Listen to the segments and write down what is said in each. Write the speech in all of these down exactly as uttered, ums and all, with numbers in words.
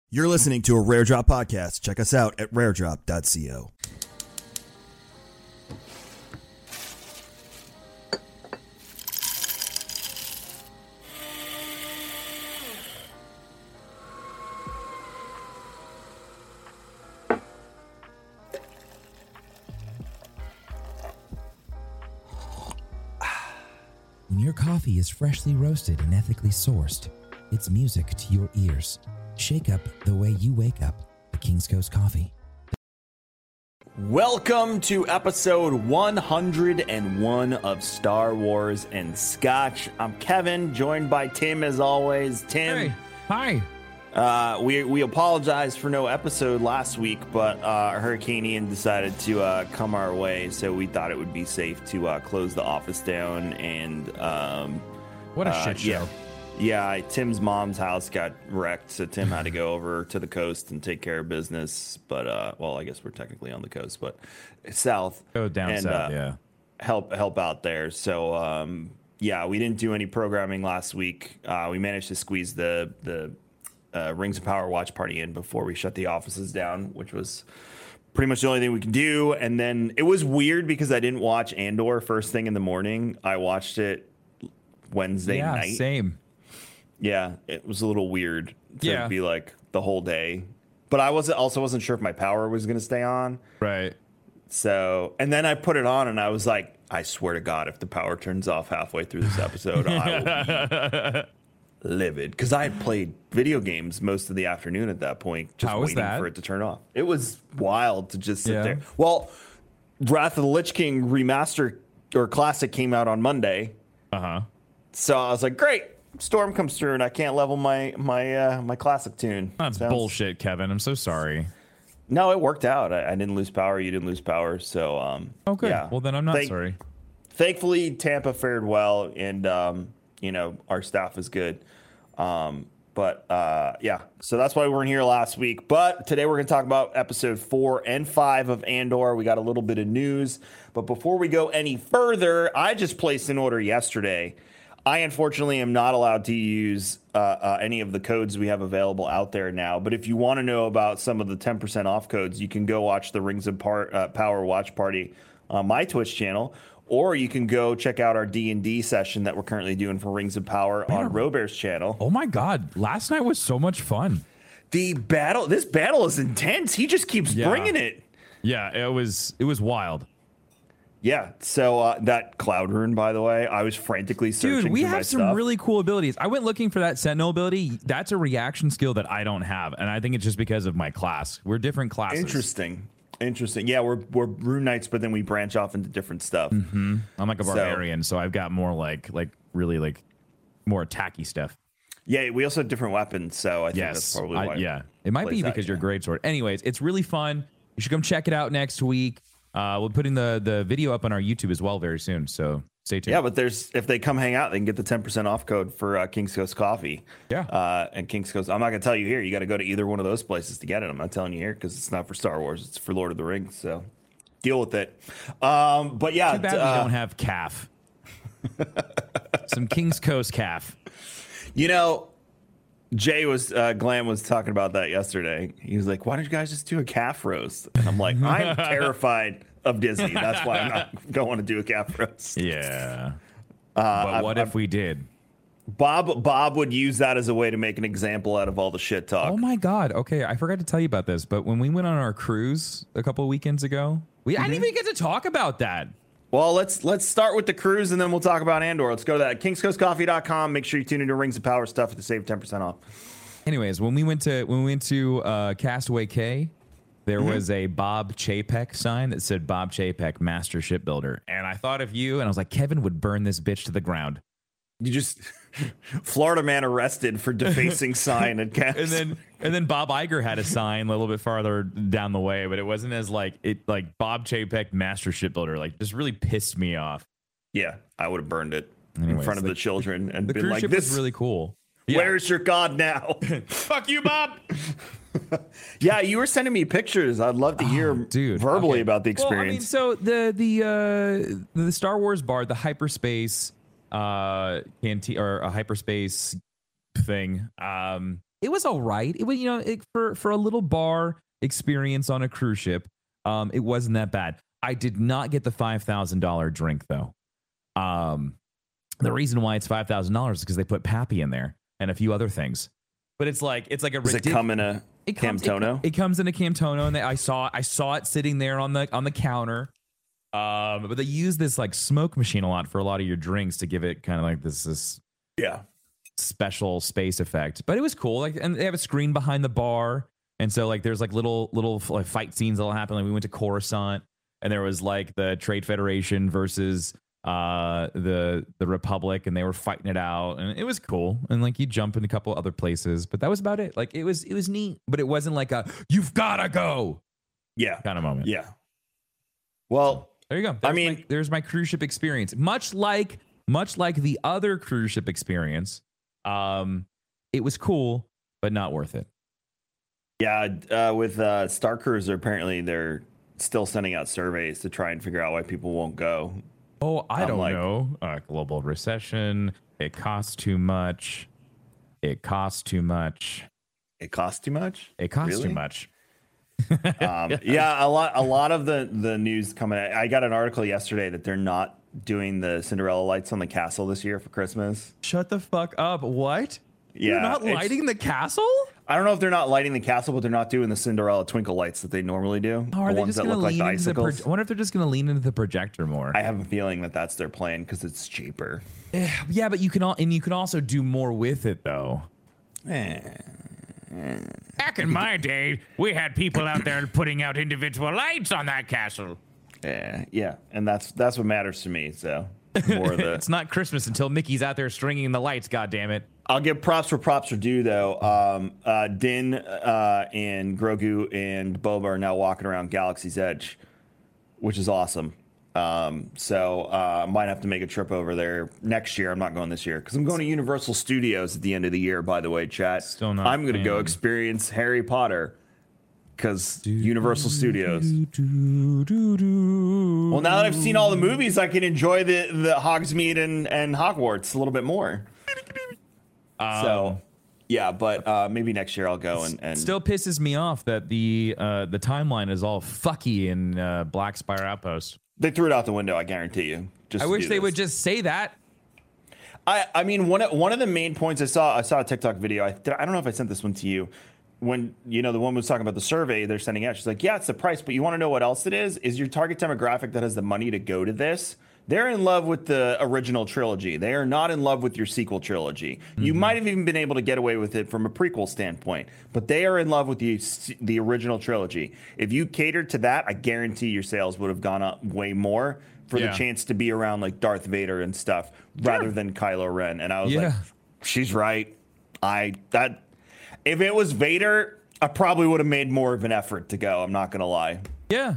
You're listening to a Rare Drop podcast. Check us out at rare drop dot co. When your coffee is freshly roasted and ethically sourced, it's music to your ears. Shake up the way you wake up. The King's Coast Coffee. Welcome to episode one hundred one of Star Wars and Scotch. I'm Kevin, joined by Tim as always. Tim. Hey. Hi. Uh, we we apologize for no episode last week, but uh, Hurricane Ian decided to uh, come our way, so we thought it would be safe to uh, close the office down. And um, What a uh, shit show. Yeah, yeah I, Tim's mom's house got wrecked, so Tim had to go over to the coast and take care of business. But uh, well, I guess we're technically on the coast, but south. Go down and, south, uh, yeah. Help help out there. So um, yeah, we didn't do any programming last week. Uh, we managed to squeeze the the. Uh, Rings of Power watch party in before we shut the offices down, which was pretty much the only thing we could do. And then it was weird because I didn't watch Andor first thing in the morning. I watched it Wednesday yeah, night. Same. Yeah, it was a little weird to Yeah. be like the whole day. But I wasn't also wasn't sure if my power was going to stay on. Right. So, and then I put it on and I was like, I swear to God, if the power turns off halfway through this episode, I will be livid, because I had played video games most of the afternoon at that point, just How was waiting that? for it to turn off. It was wild to just sit Yeah. there. Well, Wrath of the Lich King remaster or classic came out on Monday, Uh-huh. so I was like, great, Storm comes through and I can't level my my uh, my classic tune. That's Sounds- bullshit, Kevin. I'm so sorry. No, it worked out. I, I didn't lose power. You didn't lose power. So, um, Oh, good. yeah. Well, then I'm not Thank- sorry. Thankfully, Tampa fared well, and um, you know, our staff is good. Um, but uh, yeah, so that's why we weren't here last week. But today we're going to talk about episode four and five of Andor. We got a little bit of news, but before we go any further, I just placed an order yesterday. I unfortunately am not allowed to use uh, uh, any of the codes we have available out there now. But if you want to know about some of the ten percent off codes, you can go watch the Rings of Par- uh, Power watch party on my Twitch channel. Or you can go check out our D and D session that we're currently doing for Rings of Power on Robear's channel. Oh my God. Last night was so much fun. The battle, this battle is intense. He just keeps Yeah. bringing it. Yeah, it was it was wild. Yeah. So uh, that Cloud Rune, by the way, I was frantically searching Dude, we for my have some stuff. really cool abilities. I went looking for that Sentinel ability. That's a reaction skill that I don't have. And I think it's just because of my class. We're different classes. Interesting. Interesting. Yeah, we're we're Rune Knights, but then we branch off into different stuff. Mm-hmm. I'm like a So- barbarian, so, I've got more like like really like more attacky stuff. Yeah, we also have different weapons, so I think that's Yes. probably I- why. yeah. It might be plays that, because you're yeah. great sword. Anyways, it's really fun. You should come check it out next week. Uh, we're putting the the video up on our YouTube as well very soon. So stay tuned. Yeah, but there's if they come hang out, they can get the ten percent off code for uh, King's Coast Coffee. Yeah. Uh, and King's Coast, I'm not gonna tell you here. You got to go to either one of those places to get it. I'm not telling you here because it's not for Star Wars. It's for Lord of the Rings. So deal with it. Um, but yeah, Too bad uh, we don't have calf. Some King's Coast calf. you know, Jay was uh, Glam was talking about that yesterday. He was like, "Why don't you guys just do a calf roast?" And I'm like, "I'm terrified of Disney. That's why I'm not going to do a calf roast." Yeah. Uh, but what I'm- if we did? Bob Bob would use that as a way to make an example out of all the shit talk. Oh my God. Okay, I forgot to tell you about this, but when we went on our cruise a couple of weekends ago, we I didn't even get to talk about that. Well, let's let's start with the cruise and then we'll talk about Andor. Let's go to that kings coast coffee dot com. Make sure you tune into Rings of Power stuff to save ten percent off. Anyways, when we went to when we went to uh, Castaway Cay, there Mm-hmm. was a Bob Chapek sign that said Bob Chapek, Master Shipbuilder, and I thought of you, and I was like, Kevin would burn this bitch to the ground. You just Florida man arrested for defacing sign at Cast. And then and then Bob Iger had a sign a little bit farther down the way, but it wasn't as like it like Bob Chapek, Master Shipbuilder, like just really pissed me off. Yeah, I would have burned it in Anyways, front of the- the children and The been cruise like, ship "This was really cool. Yeah. Where's your god now?" Fuck you, Bob. Yeah, you were sending me pictures. I'd love to hear dude, verbally okay. about the Well, I mean, experience. so the the uh, the Star Wars bar, the hyperspace uh canteen or a hyperspace thing. Um, it was all right. It was, you know, it, for for a little bar experience on a cruise ship, um, it wasn't that bad. I did not get the five thousand dollar drink though. Um, the reason why it's five thousand dollars is because they put Pappy in there and a few other things. But it's like it's like a. Does ridic- it come in a it comes, Camtono? It, it comes in a Camtono, and they, I saw I saw it sitting there on the on the counter. Um, but they use this like smoke machine a lot for a lot of your drinks to give it kind of like this this yeah special space effect. But it was cool. Like, and they have a screen behind the bar, and so like there's like little little like fight scenes that'll happen. Like we went to Coruscant, and there was like the Trade Federation versus uh the the Republic, and they were fighting it out, and it was cool. And like you jump in a couple other places, but that was about it. Like it was it was neat, but it wasn't like a you've gotta go yeah kind of moment. Yeah. Well, there you go. There's I mean, my, there's my cruise ship experience. Much like much like the other cruise ship experience, um, it was cool, but not worth it. Yeah, uh, with uh, Star Cruiser, apparently they're still sending out surveys to try and figure out why people won't go. Oh, I I'm don't like, know. Uh, global recession. It costs too much. It costs too much. It costs too much. It costs really? too much. um, yeah, a lot. A lot of the the news coming out. I got an article yesterday that they're not doing the Cinderella lights on the castle this year for Christmas. Shut the fuck up. What? Yeah, You're not lighting the castle? I don't know if they're not lighting the castle, but they're not doing the Cinderella twinkle lights that they normally do. Oh, are the they ones just that gonna look like lean the into the icicles. pro- I wonder if they're just going to lean into the projector more. I have a feeling that that's their plan because it's cheaper. Eh, yeah, but you can all, and you can also do more with it though. Eh. Back in my day, we had people out there putting out individual lights on that castle. Yeah, yeah, and that's that's what matters to me. So more of the. It's not Christmas until Mickey's out there stringing the lights. God damn it! I'll give props for props are due though. Um, uh, Din uh, and Grogu and Boba are now walking around Galaxy's Edge, which is awesome. Um, so uh, I might have to make a trip over there next year. I'm not going this year because I'm going to Universal Studios at the end of the year. By the way, chat. Still not I'm going to go fan. experience Harry Potter because Universal Studios. Well, now that I've seen all the movies, I can enjoy the the Hogsmeade and and Hogwarts a little bit more. Um, So, yeah, but uh, maybe next year I'll go and, and Still pisses me off that the uh, the timeline is all fucky in uh, Black Spire Outpost. they threw it out the window. I guarantee you. Just I to wish do they this. would just say that. I I mean one of, one of the main points I saw I saw a TikTok video. I I don't know if I sent this one to you. When you know the woman was talking about the survey they're sending out, she's like, "Yeah, it's the price, but you want to know what else it is? Is your target demographic that has the money to go to this? They're in love with the original trilogy. They are not in love with your sequel trilogy. Mm-hmm. You might have even been able to get away with it from a prequel standpoint, but they are in love with the the original trilogy. If you catered to that, I guarantee your sales would have gone up way more for Yeah. the chance to be around like Darth Vader and stuff rather than Kylo Ren." And I was Yeah. like, "She's right. I that if it was Vader, I probably would have made more of an effort to go. I'm not gonna lie." Yeah.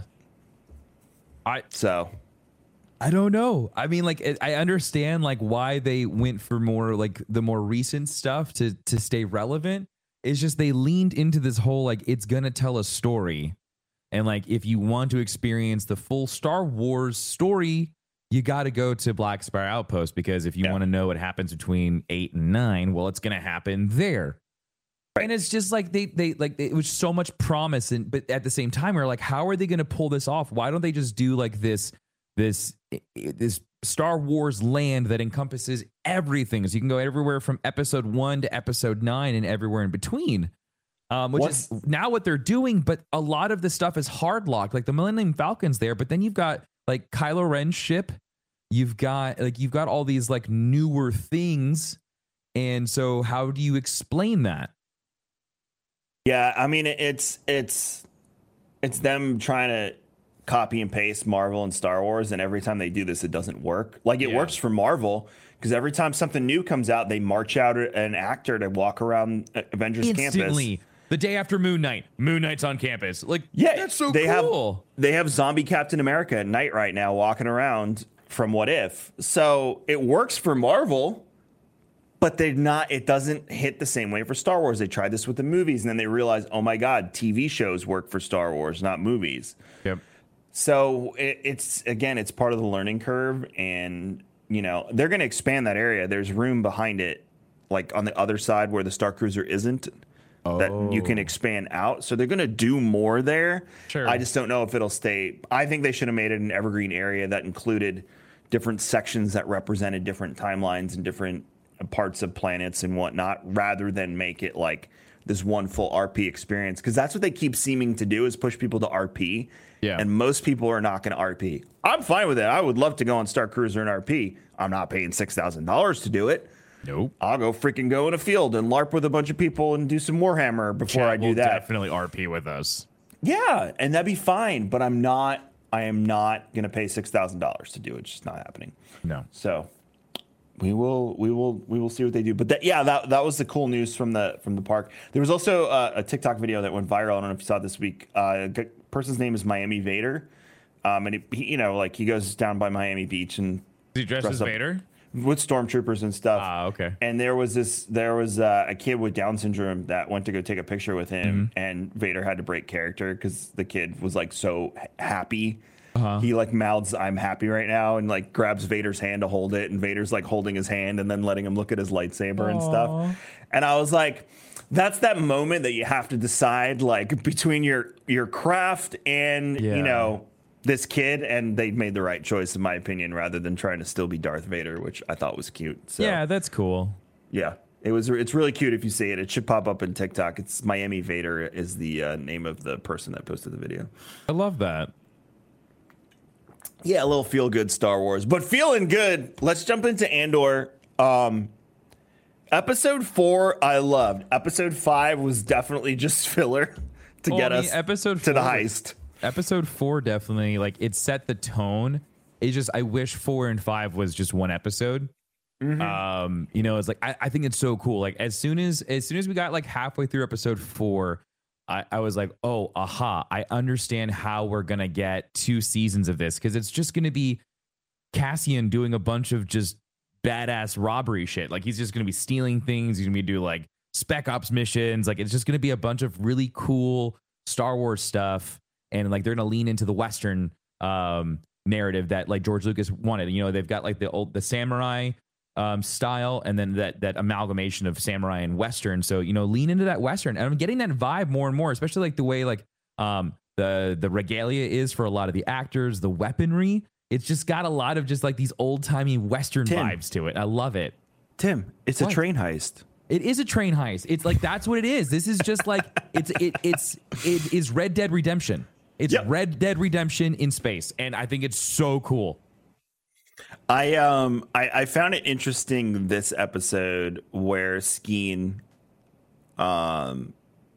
I So. I don't know. I mean, like, it, I understand like why they went for more like the more recent stuff to to stay relevant. It's just they leaned into this whole like it's gonna tell a story, and like if you want to experience the full Star Wars story, you got to go to Black Spire Outpost because if you Yeah. want to know what happens between eight and nine, well, it's gonna happen there. And it's just like they they like it was so much promise, and but at the same time, we're like, how are they gonna pull this off? Why don't they just do like this? this this Star Wars land that encompasses everything, so you can go everywhere from episode one to episode nine and everywhere in between, um which What's- is now what they're doing. But a lot of the stuff is hard locked, like the Millennium Falcon's there, but then you've got like Kylo Ren's ship, you've got like you've got all these like newer things, and so how do you explain that? Yeah, I mean it's it's it's them trying to copy and paste Marvel and Star Wars, and every time they do this, it doesn't work. Like it Yeah. works for Marvel because every time something new comes out, they march out an actor to walk around Avengers Instantly, campus. the day after Moon Knight, Moon Knight's on campus. Like, Yeah, that's so they cool. have they have zombie Captain America at night right now walking around from What If. So it works for Marvel, but they're not. It doesn't hit the same way for Star Wars. They tried this with the movies, and then they realized, oh my God, T V shows work for Star Wars, not movies. Yep. So it, it's again, it's part of the learning curve, and you know they're going to expand that area. There's room behind it, like on the other side where the Star Cruiser isn't. that you can Oh. expand out. So they're going to do more there. Sure. I just don't know if it'll stay. I think they should have made it an evergreen area that included different sections that represented different timelines and different parts of planets and whatnot, rather than make it like this one full R P experience. Because that's what they keep seeming to do, is push people to R P. Yeah. And most people are not going to R P. I'm fine with it. I would love to go on Star Cruiser and R P. I'm not paying six thousand dollars to do it. Nope. I'll go freaking go in a field and LARP with a bunch of people and do some Warhammer before I do will that. definitely R P with us. Yeah, and that'd be fine. But I'm not. I am not going to pay six thousand dollars to do it. It's just not happening. No. So we will. We will. We will see what they do. But that, yeah, that that was the cool news from the from the park. There was also uh, a TikTok video that went viral. I don't know if you saw it this week. Uh, the person's name is Miami Vader, um, and it, he, you know, like he goes down by Miami Beach and Is he dressed dress as up Vader? with stormtroopers and stuff. Ah, okay. And there was this, there was uh, a kid with Down syndrome that went to go take a picture with him, Mm-hmm. and Vader had to break character because the kid was like so h- happy. Uh-huh. He like mouths, "I'm happy right now," and like grabs Vader's hand to hold it, and Vader's like holding his hand and then letting him look at his lightsaber and stuff. And I was like, that's that moment that you have to decide, like between your your craft and Yeah. you know, this kid, and they made the right choice in my opinion, rather than trying to still be Darth Vader, which I thought was cute. So Yeah, that's cool. yeah, it was. It's really cute if you see it. It should pop up in TikTok. It's Miami Vader is the uh, name of the person that posted the video. I love that. Yeah, a little feel good Star Wars, but feeling good. Let's jump into Andor. Um, episode four, I loved. Episode five was definitely just filler to Well, get I mean, us episode to the four- heist. Episode four definitely, like, it set the tone. It's just, I wish four and five was just one episode. Um, you know, it's like I, I think it's so cool. Like as soon as as soon as we got like halfway through episode four, I, I was like, oh, aha, I understand how we're gonna get two seasons of this, because it's just gonna be Cassian doing a bunch of just badass robbery shit. Like he's just gonna be stealing things. He's gonna be doing like spec ops missions. Like it's just gonna be a bunch of really cool Star Wars stuff, and like they're gonna lean into the Western um narrative that like George Lucas wanted. You know, they've got like the old the samurai um style, and then that that amalgamation of samurai and Western. So, you know, lean into that Western. And I'm getting that vibe more and more, especially like the way like um the the regalia is for a lot of the actors, the weaponry. It's just got a lot of just like these old-timey Western Tim. vibes to it. I love it. Tim, it's What? a train heist. It is a train heist. It's like that's what it is. This is just like it's it it's it is Red Dead Redemption. It's Yep. Red Dead Redemption in space, and I think it's so cool. I um I, I found it interesting this episode where Skeen um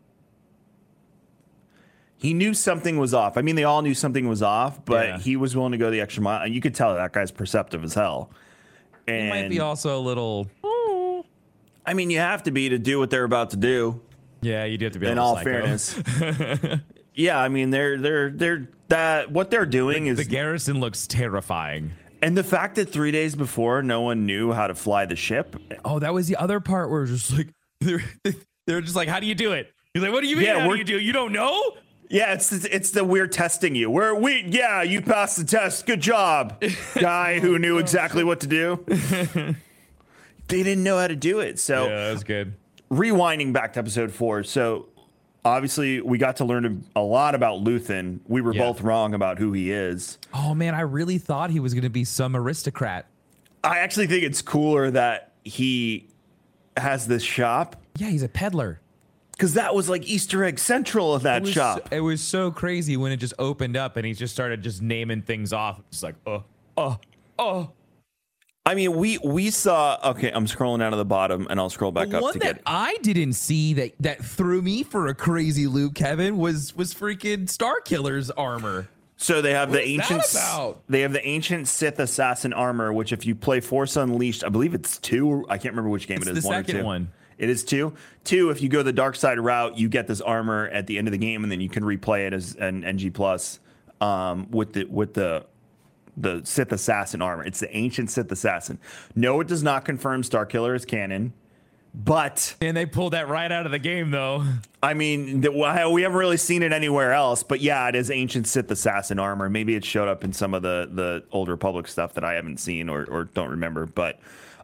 he knew something was off. I mean, they all knew something was off, but Yeah. he was willing to go the extra mile, and you could tell that guy's perceptive as hell. And It might be also a little. I mean, you have to be to do what they're about to do. Yeah, you do have to be. a In little all psycho. fairness, yeah. I mean, they're they're they're that what they're doing is The garrison looks terrifying. and the fact that three days before no one knew how to fly the ship. Oh, that was the other part where it was just like they're they're just like, how do you do it? He's like, what do you mean? Yeah, how do we're- you do? You don't know? Yeah, it's it's the we're testing you. We're we yeah, you passed the test. Good job, guy who knew exactly what to do. They didn't know how to do it. So Yeah, that was good. rewinding back to episode four. So obviously we got to learn a lot about Luthen. We were Yeah. both wrong about who he is. Oh man, I really thought he was gonna be some aristocrat. I actually think it's cooler that he has this shop, Yeah, he's a peddler. because that was like Easter egg central of that It was, shop. it was so crazy when it just opened up and he just started just naming things off. Just like, oh, oh, oh. I mean, we we saw. Okay, I'm scrolling down to the bottom, and I'll scroll back The up one to that get. I didn't see that that threw me for a crazy loop, Kevin, was was freaking Star Killer's armor. So they have the What's ancient. that about? They have the ancient Sith assassin armor, which if you play Force Unleashed, I believe it's two. I can't remember which game It's it is. the one or second two. one. It is two. Two. If you go the dark side route, you get this armor at the end of the game, and then you can replay it as an N G plus um, with the with the the Sith assassin armor. It's the ancient Sith assassin. No, it does not confirm Starkiller is canon, but And they pulled that right out of the game, though. I mean, the, well, we haven't really seen it anywhere else. But yeah, it is ancient Sith assassin armor. Maybe it showed up in some of the the old Republic stuff that I haven't seen or or don't remember. But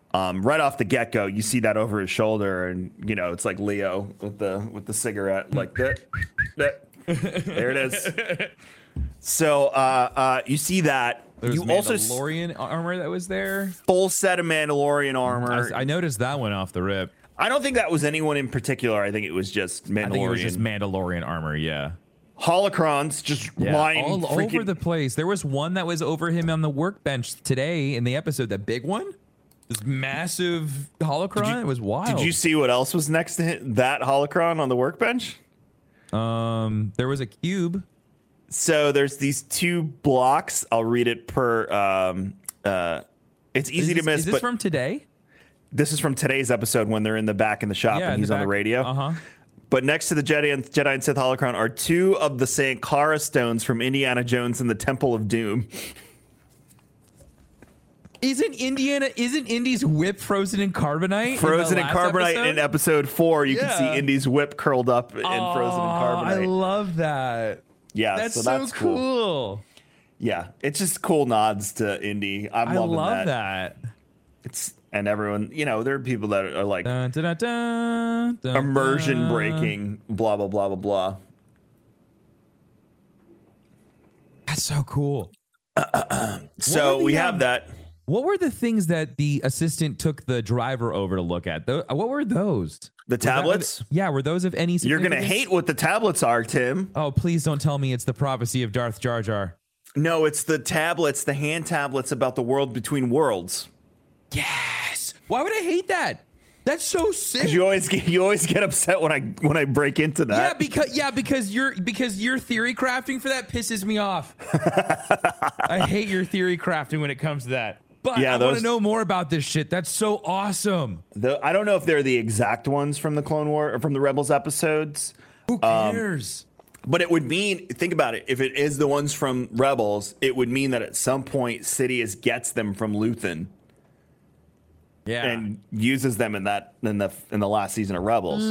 Um, right off the get go, you see that over his shoulder, and you know it's like Leo with the with the cigarette, like that. that. There it is. So uh, uh, you see that. There's you also s- Mandalorian armor that was there. full set of Mandalorian armor. I, I noticed that one off the rip. I don't think that was anyone in particular. I think it was just Mandalorian. I think it was just Mandalorian armor. Yeah. Holocrons just Yeah, lying all freaking- over the place. There was one that was over him on the workbench today in the episode. That big one, this massive holocron. you- it was wild. Did you see what else was next to him, that holocron on the workbench? Um, there was a cube. So there's these two blocks. I'll read it per. Um, uh, it's easy is this, to miss, Is this but from today? this is from today's episode when they're in the back in the shop Yeah, and in he's the on the back. radio. Uh huh. But next to the Jedi and Jedi and Sith holocron are two of the Sankara stones from Indiana Jones and the Temple of Doom. Isn't Indiana? Isn't Indy's whip frozen in carbonite? Frozen in last carbonite episode? in episode four. You can see Yeah. Indy's whip curled up and Oh, frozen in I carbonite. love that. Yeah, That's so so, that's cool. cool. Yeah, it's just cool nods to Indy. I'm I loving love that. that. It's and everyone, you know, there are people that are like Dun, dun, dun, dun, dun, immersion dun. breaking, blah blah blah blah blah. That's so cool. So were the, we have um, that. What were the things that the assistant took the driver over to look at? Tho- What were those? The Was that- tablets. yeah, were those of any You're gonna significance? hate what the tablets are, Tim. Oh, please don't tell me it's the prophecy of Darth Jar Jar. No, it's the tablets, the hand tablets about the world between worlds. Yes. Why would I hate that? That's so sick. Because you always get you always get upset when I when I break into Yeah, that. because yeah, because your because your theory crafting for that pisses me off. I hate your theory crafting when it comes to that. But Yeah, I want those- to know more about this shit. That's so awesome. The, I don't know if they're the exact ones from the Clone War or from the Rebels episodes. Who cares? But it would mean, think about it, if it is the ones from Rebels, it would mean that at some point Sidious gets them from Luthen yeah. and uses them in that in the in the last season of Rebels.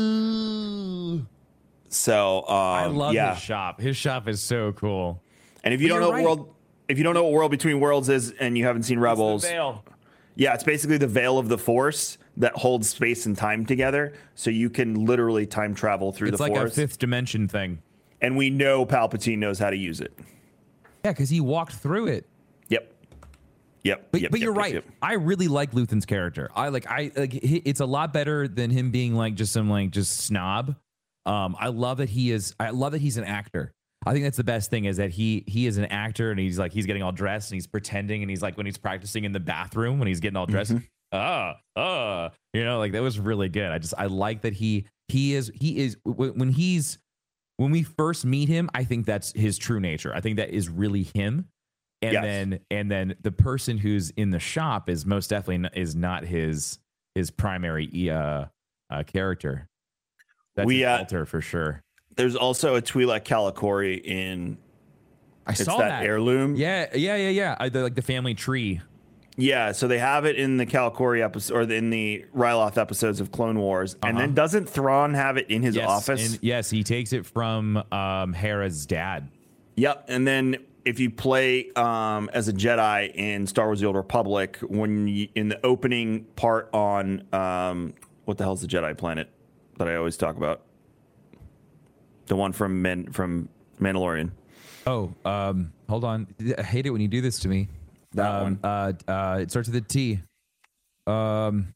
So um, I love yeah. his shop. His shop is so cool. And if you But don't you're know right. what world, if you don't know what World Between Worlds is, and you haven't seen Rebels, yeah, it's basically the veil of the Force that holds space and time together, so you can literally time travel through It's the like Force. a fifth dimension thing. And we know Palpatine knows how to use it. Yeah, because he walked through it. Yep. Yep. But, yep, but yep, you're yep, right. yep. I really like Luthen's character. I like I like he, it's a lot better than him being like just some like just snob. Um, I love that he is. I love that he's an actor. I think that's the best thing is that he he is an actor and he's like he's getting all dressed and he's pretending and he's like when he's practicing in the bathroom when he's getting all dressed. Ah, ah, you know, like that was really good. I just I like that he he is he is w- when he's when we first meet him. I think that's his true nature. I think that is really him. And Yes. then and then the person who's in the shop is most definitely n- is not his his primary uh, uh character. That's We, his uh, alter for sure. There's also a Twi'lek Calicori in. I It's saw that, that. heirloom. Yeah, yeah, yeah, yeah. I, the, like the family tree. Yeah, so they have it in the Calicori episode or in the Ryloth episodes of Clone Wars, and Uh-huh. then doesn't Thrawn have it in his Yes, office? and yes, he takes it from um, Hera's dad. Yep, and then if you play um, as a Jedi in Star Wars: The Old Republic, when you, in the opening part on um, what the hell's the Jedi planet that I always talk about, the one from Men from Mandalorian. Oh, um, hold on. I hate it when you do this to me. That um, one. Uh, uh, it starts with a T. Um,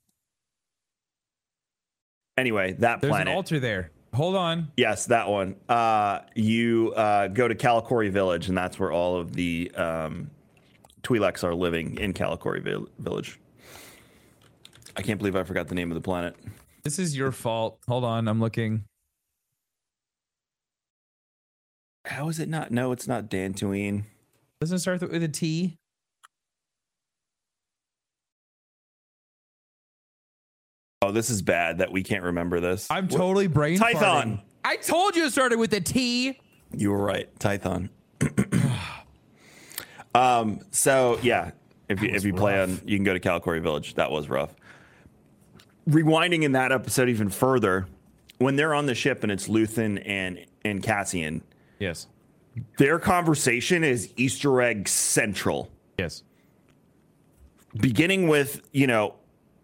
Anyway, that there's planet. an altar there. Hold on. Yes, that one. Uh, you uh, go to Calicori Village, and that's where all of the um, Twi'leks are living in Calicori Vil- Village. I can't believe I forgot the name of the planet. This is your fault. Hold on. I'm looking. How is it not? No, it's not Dantooine. Doesn't it start with a T? Oh, this is bad that we can't remember this. I'm totally brain Tython. farting. I told you it started with a T. You were right, Tython. um. So yeah, if you if you play rough. on, you can go to Calicori Village. That was rough. Rewinding in that episode even further, when they're on the ship and it's Luthen and and Cassian, Yes. their conversation is Easter egg central. Yes. Beginning with, you know,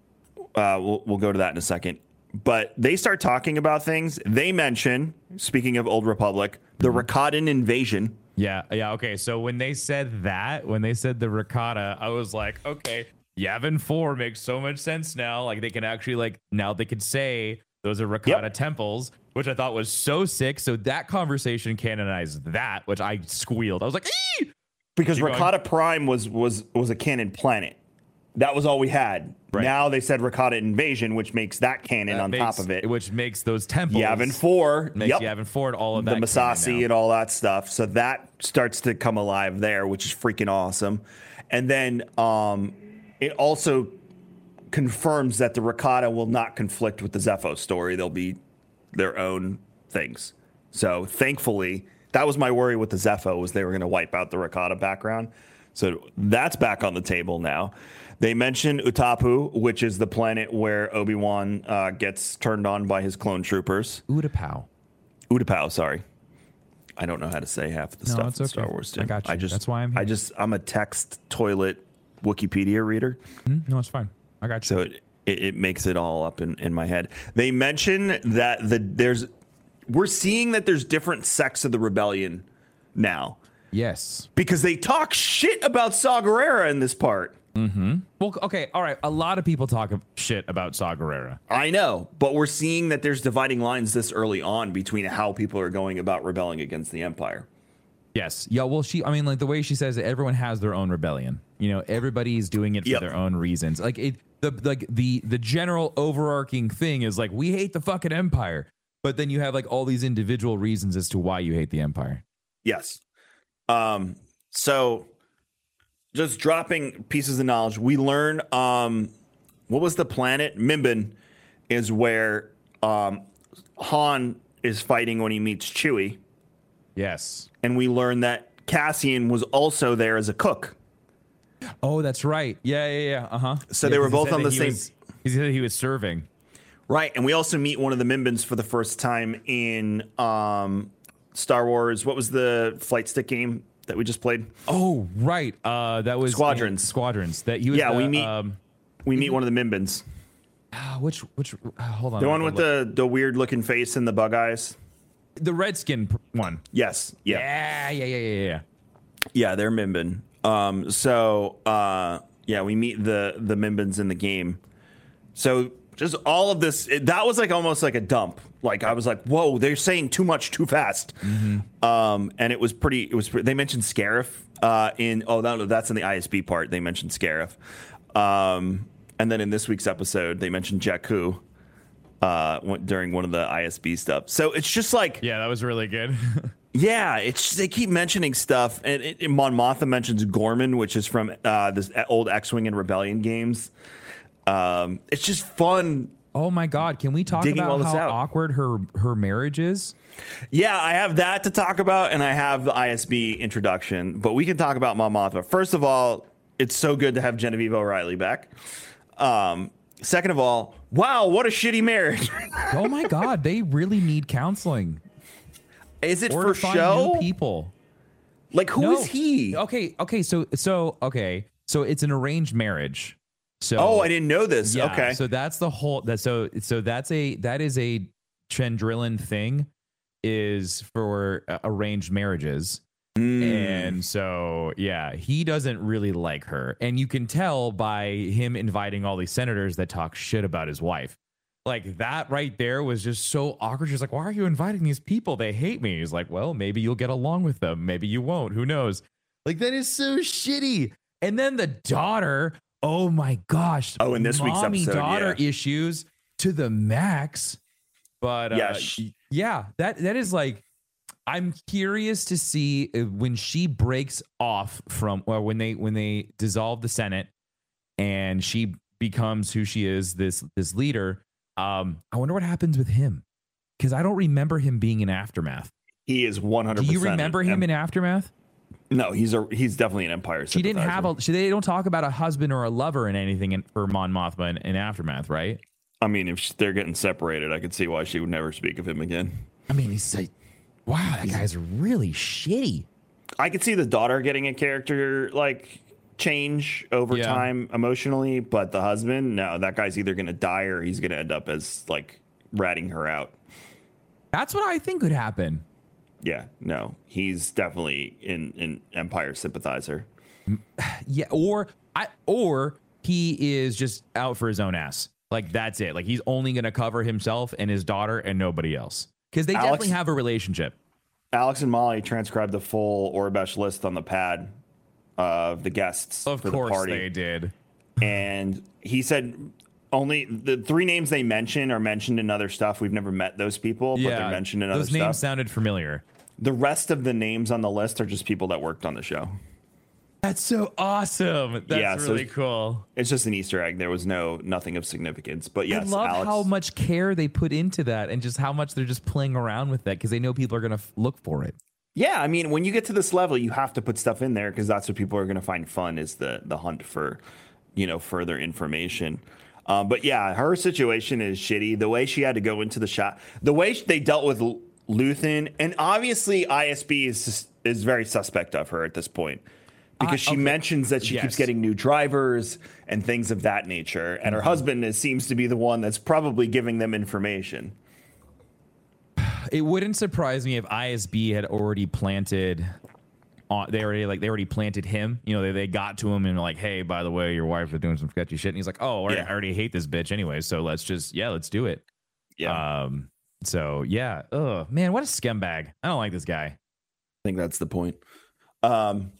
uh, we'll, we'll go to that in a second. But they start talking about things. They mention, speaking of Old Republic, the Rakatan invasion. Yeah, yeah, okay. So when they said that, when they said the Rakata, I was like, okay, Yavin four makes so much sense now. Like they can actually like now they could say those are Rakata yep. temples, which I thought was so sick. So that conversation canonized that, which I squealed. I was like, ee! Because Keep Rakata going. Prime was was was a canon planet. That was all we had. Right. Now they said Rakata invasion, which makes that canon that on makes, top of it. Which makes those temples. Yavin four. Makes yep. Yavin four and all of that. The Masasi and all that stuff. So that starts to come alive there, which is freaking awesome. And then um, it also confirms that the Rakata will not conflict with the Zepho story. They'll be their own things. So thankfully, that was my worry with the Zepho, was they were going to wipe out the Rakata background. So that's back on the table now. They mentioned Utapu, which is the planet where Obi-Wan uh, gets turned on by his clone troopers. Utapau. Utapau, sorry. I don't know how to say half of the no, stuff it's in okay. Star Wars. Too. I got you. I just, That's why I'm here. I just, I'm a text toilet Wikipedia reader. Mm, no, it's fine. I got you. So it, it, it makes it all up in, in my head. They mention that the there's, we're seeing that there's different sects of the rebellion now. Yes. Because they talk shit about Saw Gerrera in this part. Mm-hmm. Well, okay, all right. A lot of people talk shit about Saw Gerrera. I know, but we're seeing that there's dividing lines this early on between how people are going about rebelling against the Empire. Yes. Yeah, well, she, I mean, like the way she says it, everyone has their own rebellion. You know, everybody's doing it for yep. their own reasons. Like it, the like the the general overarching thing is like, we hate the fucking Empire. But then you have like all these individual reasons as to why you hate the Empire. Yes. Um, so just dropping pieces of knowledge, we learn, um, what was the planet? Mimban is where, um, Han is fighting when he meets Chewie. Yes. And we learn that Cassian was also there as a cook. Oh, that's right. Yeah, yeah, yeah. Uh-huh. So yeah, they were both on the he same. Was, he said he was serving. Right. And we also meet one of the Mimbans for the first time in, um, Star Wars. What was the flight stick game that we just played? Oh, right. Uh, that was Squadrons. Squadrons. That he was. Yeah, the, we meet. Um, we meet one of the Mimbans. Uh, which which? Uh, hold on. The one with the the weird looking face and the bug eyes. The Redskin one. Yes. Yeah. Yeah. Yeah. Yeah. Yeah. Yeah. Yeah. They're Mimban. Um. So. Uh. Yeah. We meet the the Mimbans in the game. So just all of this. It, that was like almost like a dump. Like I was like, whoa, they're saying too much too fast. Mm-hmm. Um, and it was pretty, it was, they mentioned Scarif, uh, in, oh, no, that's in the I S B part. They mentioned Scarif. Um, and then in this week's episode, they mentioned Jakku, uh, during one of the I S B stuff. So it's just like, yeah, that was really good. yeah, it's, they keep mentioning stuff. And it, it, Mon Mothma mentions Gorman, which is from, uh, this old X-Wing and Rebellion games. Um, it's just fun. Oh my God! Can we talk about how out. awkward her her marriage is? Yeah, I have that to talk about, and I have the I S B introduction. But we can talk about Mon Mothma. First of all, it's so good to have Genevieve O'Reilly back. Um, second of all, wow, what a shitty marriage! Oh my God, they really need counseling. Is it or for to find show? New people. Like who no. is he? Okay, okay, so so okay, so it's an arranged marriage. So, oh, I didn't know this. Yeah, okay, so that's the whole. That so so that's a that is a Chandrilan thing, is for uh, arranged marriages, mm. and so yeah, he doesn't really like her, and you can tell by him inviting all these senators that talk shit about his wife. Like that right there was just so awkward. She's like, "Why are you inviting these people? They hate me." He's like, "Well, maybe you'll get along with them. Maybe you won't. Who knows?" Like that is so shitty. And then the daughter. Oh my gosh! Oh, in this week's episode, daughter yeah. issues to the max. But uh, yeah, she- yeah, that that is like, I'm curious to see when she breaks off from, or when they when they dissolve the Senate, and she becomes who she is, this this leader. Um, I wonder what happens with him, because I don't remember him being in Aftermath. He is one hundred percent. Do you remember him in Aftermath? No, he's a he's definitely an Empire. She didn't have a. She, they don't talk about a husband or a lover in anything in, for Mon Mothma in, in Aftermath, right? I mean, if they're getting separated, I could see why she would never speak of him again. I mean, he's like, wow, that guy's really shitty. I could see the daughter getting a character like change over Yeah. time emotionally, but the husband, no, that guy's either going to die or he's going to end up as like ratting her out. That's what I think could happen. Yeah, no, he's definitely an, an Empire sympathizer. Yeah, or I or he is just out for his own ass. Like that's it. Like he's only going to cover himself and his daughter and nobody else because they Alex- definitely have a relationship. Alex and Molly transcribed the full Orbesh list on the pad of the guests Of for course the party. they did. And he said only the three names they mention are mentioned in other stuff. We've never met those people, but they're mentioned in other those stuff. names sounded familiar. The rest of the names on the list are just people that worked on the show. That's so awesome. That's Yeah, so- really cool. It's just an Easter egg. There was no nothing of significance. But yes, I love Alex, how much care they put into that and just how much they're just playing around with that because they know people are going to f- look for it. Yeah, I mean, when you get to this level, you have to put stuff in there because that's what people are going to find fun is the the hunt for, you know, further information. Um, but yeah, her situation is shitty. The way she had to go into the shot, the way they dealt with L- Luthen, and obviously I S B is sus- is very suspect of her at this point because Uh, she okay. mentions that she Yes. keeps getting new drivers and things of that nature, and her husband is, seems to be the one that's probably giving them information. It wouldn't surprise me if I S B had already planted on they already like they already planted him. You know, they, they got to him and were like, hey, by the way, your wife is doing some sketchy shit. And he's like, oh, I Yeah. I already hate this bitch anyway. So let's just yeah, let's do it. Yeah, Um so yeah. Oh man, what a scumbag. I don't like this guy. I think that's the point. Um,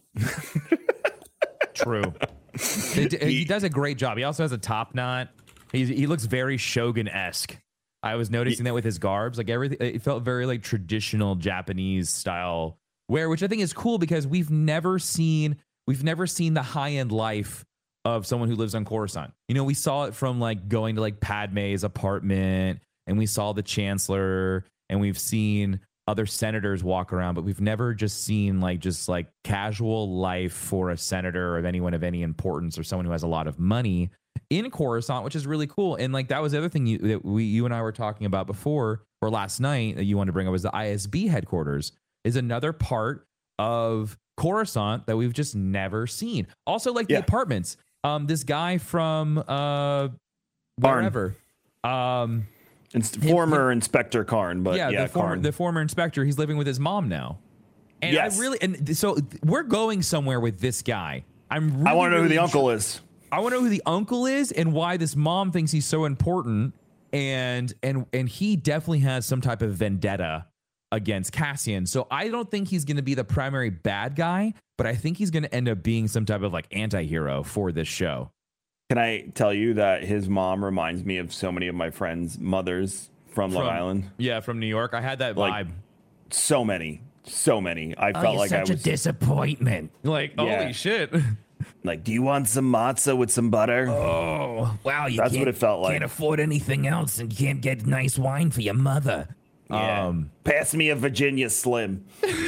True. They d- he does a great job. He also has a top knot. He's, he looks very Shogun-esque. I was noticing that with his garbs, like everything, it felt very like traditional Japanese style wear, which I think is cool because we've never seen we've never seen the high end life of someone who lives on Coruscant. You know, we saw it from like going to like Padme's apartment, and we saw the Chancellor, and we've seen other senators walk around, but we've never just seen like just like casual life for a senator or of anyone of any importance or someone who has a lot of money in Coruscant, which is really cool. And like that was the other thing you that we you and I were talking about before or last night that you wanted to bring up was the I S B headquarters is another part of Coruscant that we've just never seen. Also, like Yeah. the apartments. Um, this guy from uh Barn. wherever. Um Inst- former Inspector Karn, but yeah, yeah, the former Karn. the former inspector, he's living with his mom now. And Yes. I really and th- so th- we're going somewhere with this guy. I'm really, I want to know who really the uncle intri- is. I want to know who the uncle is and why this mom thinks he's so important. And and and he definitely has some type of vendetta against Cassian. So I don't think he's going to be the primary bad guy, but I think he's going to end up being some type of like anti-hero for this show. Can I tell you that his mom reminds me of so many of my friends' mothers from, Long From- Island? Yeah, from New York. I had that Like, vibe. So many, so many. I Oh, felt you're like I such was a disappointment. Like, Yeah. holy shit. like, "Do you want some matzah with some butter?" Oh, wow. You That's can't, what it felt like. can't afford anything else and can't get nice wine for your mother. Yeah. Um, Pass me a Virginia Slim.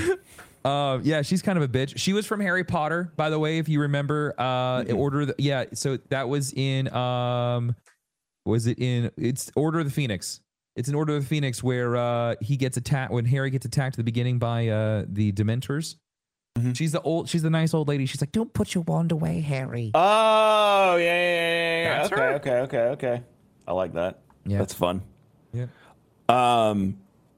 Uh, yeah, she's kind of a bitch. She was from Harry Potter, by the way, if you remember. Uh, Mm-hmm. Order of the, yeah, so that was in um, was it in? It's Order of the Phoenix. It's in Order of the Phoenix where uh he gets attacked when Harry gets attacked at the beginning by uh the Dementors. Mm-hmm. She's the old, she's the nice old lady. She's like, don't put your wand away, Harry. Oh yeah, yeah, yeah, yeah. That's okay, her. okay, okay, okay. I like that. Yeah. That's fun. Yeah. Um.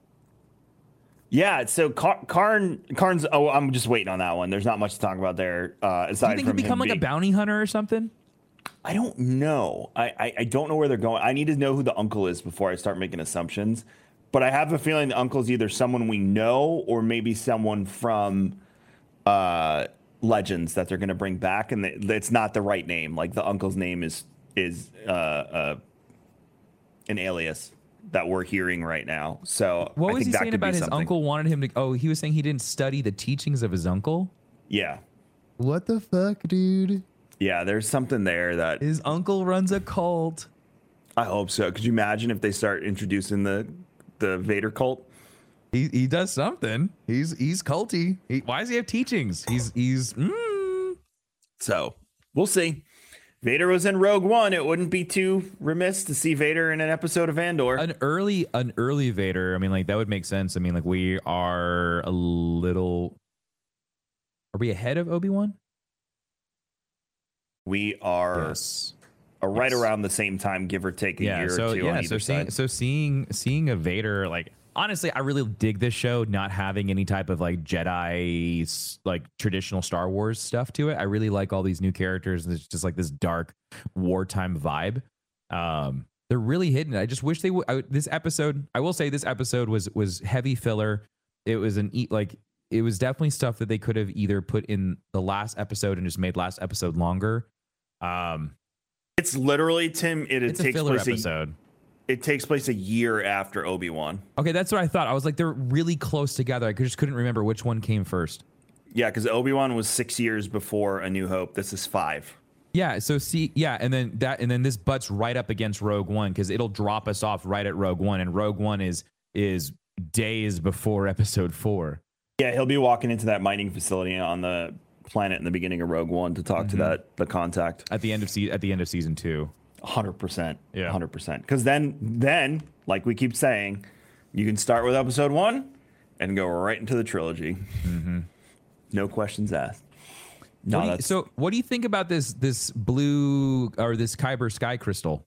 Yeah, so Car- Karn, Karn's. Oh, I'm just waiting on that one. There's not much to talk about there. Uh, Do aside you think from he'll become him like a being- bounty hunter or something? I don't know. I, I I don't know where they're going. I need to know who the uncle is before I start making assumptions. But I have a feeling the uncle's either someone we know or maybe someone from uh, Legends that they're going to bring back, and they, it's not the right name. Like the uncle's name is is uh, uh, an alias that we're hearing right now. So What I was think he that saying could be about his something. uncle wanted him to? Oh, he was saying he didn't study the teachings of his uncle. Yeah, What the fuck, dude? yeah. There's something there that His uncle runs a cult. I hope so. Could you imagine if they start introducing the the Vader cult? He he does something. He's he's culty. He, why does he have teachings? He's he's. Mm. So we'll see. Vader was in Rogue One. It wouldn't be too remiss to see Vader in an episode of Andor. An early an early Vader. I mean, like that would make sense. I mean, like we are a little. Are we ahead of Obi-Wan? We are Yes. uh, right Yes. around the same time, give or take a Yeah. year So or two yeah. on So either seeing side. so seeing seeing a Vader, like honestly, I really dig this show not having any type of like Jedi s- like traditional Star Wars stuff to it. I really like all these new characters, and it's just like this dark wartime vibe. Um, they're really hidden. I just wish they would. I, this episode, I will say, this episode was was heavy filler. It was an eat like it was definitely stuff that they could have either put in the last episode and just made last episode longer. Um, It's literally, Tim, it, it it's a takes filler place a, episode. it takes place a year after Obi-Wan. Okay, that's what I thought. I was like, they're really close together. I could- just couldn't remember which one came first. Yeah, because Obi-Wan was six years before A New Hope. This is five. Yeah, so see, yeah, and then that, and then this butts right up against Rogue One because it'll drop us off right at Rogue One, and Rogue One is is days before Episode Four. Yeah, he'll be walking into that mining facility on the planet in the beginning of Rogue One to talk to that the contact. At the end of se- at the end of season two. one hundred percent. Yeah. one hundred percent. Because then, then, like we keep saying, you can start with episode one and go right into the trilogy. Mm-hmm. No questions asked. No, What do you- that's, so, what do you think about this this blue or this Kyber sky crystal?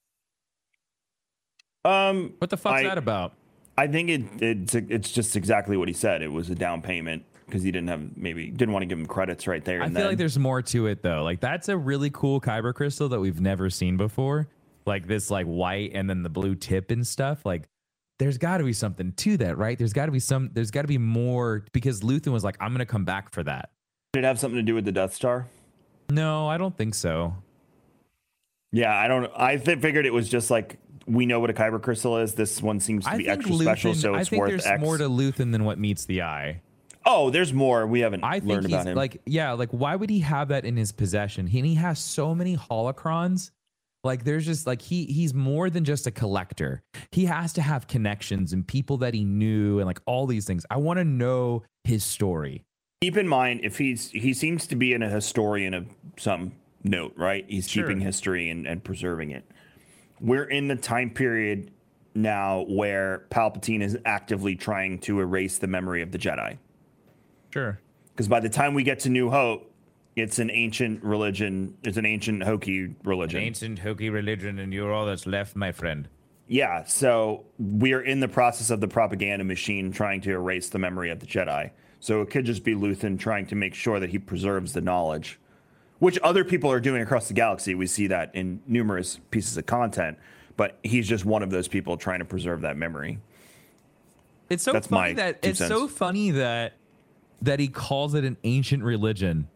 um, What the fuck's I- that about? I think it it's it's just exactly what he said. It was a down payment because he didn't have maybe didn't want to give him credits right there. I and feel then. like there's more to it though. Like that's a really cool Kyber crystal that we've never seen before. Like this like white and then the blue tip and stuff. Like there's got to be something to that, right? There's got to be some there's got to be more because Luthen was like I'm going to come back for that. Did it have something to do with the Death Star? No, I don't think so. Yeah, I don't. I th- figured it was just like we know what a kyber crystal is. This one seems to I be think extra Luthen, special, so I it's think worth there's X. more to Luthen than what meets the eye. Oh, there's more. We haven't I think learned he's about him. like, yeah, like why would he have that in his possession? He, and he has so many holocrons. Like there's just like he he's more than just a collector. He has to have connections and people that he knew and like all these things. I want to know his story. Keep in mind, if he's he seems to be in a historian of some note, right? He's Sure. keeping history and, and preserving it. We're in the time period now where Palpatine is actively trying to erase the memory of the Jedi. Sure. Because by the time we get to New Hope, it's an ancient religion. It's an ancient Hokie religion. Ancient hokey religion, and you're all that's left, my friend. Yeah, so we are in the process of the propaganda machine trying to erase the memory of the Jedi. So it could just be Luthen trying to make sure that he preserves the knowledge, which other people are doing across the galaxy. We see that in numerous pieces of content, but he's just one of those people trying to preserve that memory. It's so That's funny my that two it's cents. so funny that that he calls it an ancient religion.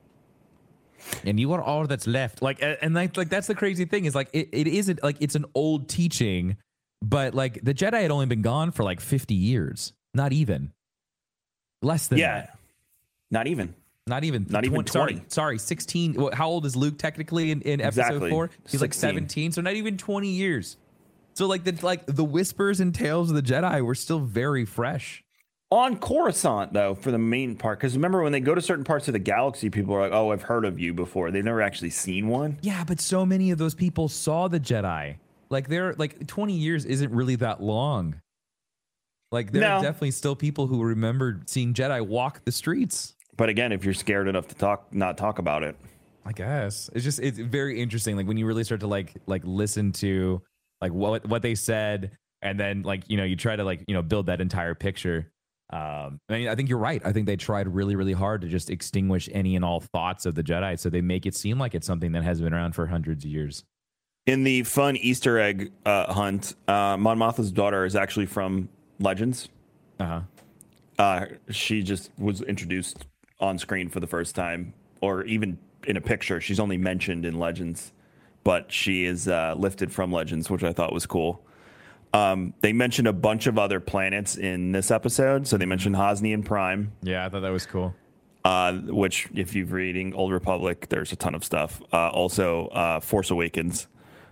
And you are all that's left. Like a- and like like that's the crazy thing is like it, it isn't like it's an old teaching, but like the Jedi had only been gone for like fifty years. Not even. Less than Yeah, that. not even. Not even. Not even Sorry, twenty. sorry, sixteen. Well, how old is Luke technically in, in episode Exactly. four? He's like sixteen. seventeen, so not even twenty years. So like the like the whispers and tales of the Jedi were still very fresh. On Coruscant, though, for the main part, because remember when they go to certain parts of the galaxy, people are like, "Oh, I've heard of you before." They've never actually seen one. Yeah, but so many of those people saw the Jedi. Like they're like twenty years isn't really that long. Like there are No. definitely still people who remembered seeing Jedi walk the streets. But again, if you're scared enough to talk, not talk about it. I guess it's just it's very interesting. Like when you really start to like like listen to like what what they said, and then like you know you try to like you know build that entire picture. Um, I mean, I think you're right. I think they tried really really hard to just extinguish any and all thoughts of the Jedi, so they make it seem like it's something that has been around for hundreds of years. In the fun Easter egg uh, hunt, uh, Mon Mothma's daughter is actually from Legends. Uh huh. Uh, she just was introduced on screen for the first time, or even in a picture. She's only mentioned in Legends, but she is uh, lifted from Legends, which I thought was cool. Um, they mentioned a bunch of other planets in this episode. So they mentioned Hosnian Prime, Yeah, I thought that was cool. uh, which if you've reading Old Republic, there's a ton of stuff. Uh, also, uh, Force Awakens.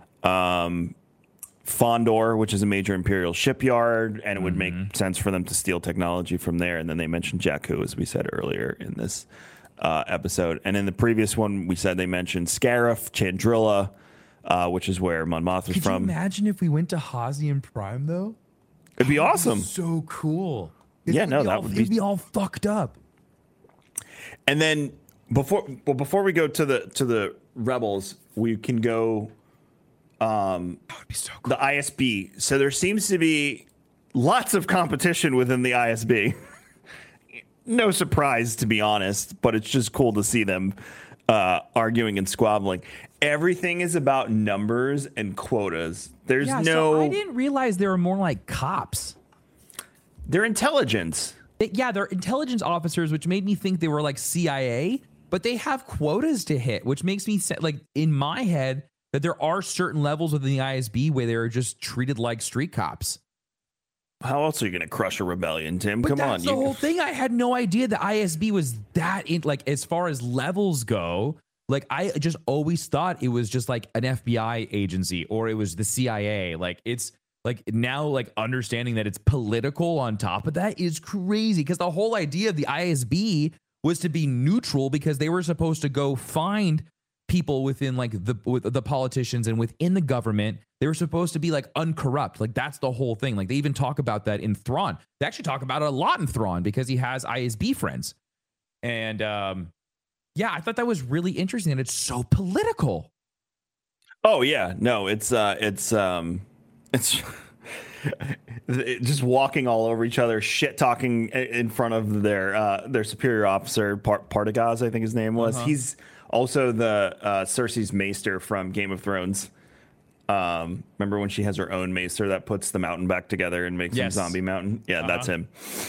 Um, Fondor, which is a major Imperial shipyard, and it would make sense for them to steal technology from there. And then they mentioned Jakku, as we said earlier in this uh, episode. And in the previous one, we said they mentioned Scarif, Chandrilla, uh, which is where Mon Mothma is Could from. you imagine if we went to Hosnian Prime though? It'd be awesome. So cool. Yeah, It'd no, be that all, would it'd be- be all fucked up. And then before well, before we go to the to the rebels, we can go um, That would be so cool. the I S B. So there seems to be lots of competition within the I S B. No surprise, to be honest, but it's just cool to see them uh, arguing and squabbling. Everything is about numbers and quotas. There's Yeah, no. so I didn't realize they were more like cops. They're intelligence. They- yeah, they're intelligence officers, which made me think they were like C I A, but they have quotas to hit, which makes me say, like in my head that there are certain levels within the I S B where they're just treated like street cops. How else are you going to crush a rebellion, Tim? But Come that's on. the you- whole thing. I had no idea the I S B was that in, like, as far as levels go. Like, I just always thought it was just like an F B I agency or it was the C I A. Like, it's like now, like, understanding that it's political on top of that is crazy, because the whole idea of the I S B was to be neutral, because they were supposed to go find people within like the with the politicians and within the government. They were supposed to be like uncorrupt. Like, that's the whole thing. Like, they even talk about that in Thrawn. They actually talk about it a lot in Thrawn because he has I S B friends. And um, yeah, I thought that was really interesting. And it's so political. Oh yeah, no, it's uh, it's um, it's it- just walking all over each other, shit talking in front of their uh, their superior officer, Part Partagaz, I think his name was. Uh-huh. He's also the uh, Cersei's maester from Game of Thrones. Um, remember when she has her own maester that puts the mountain back together and makes Yes. him zombie mountain? Yeah, Uh-huh. that's him.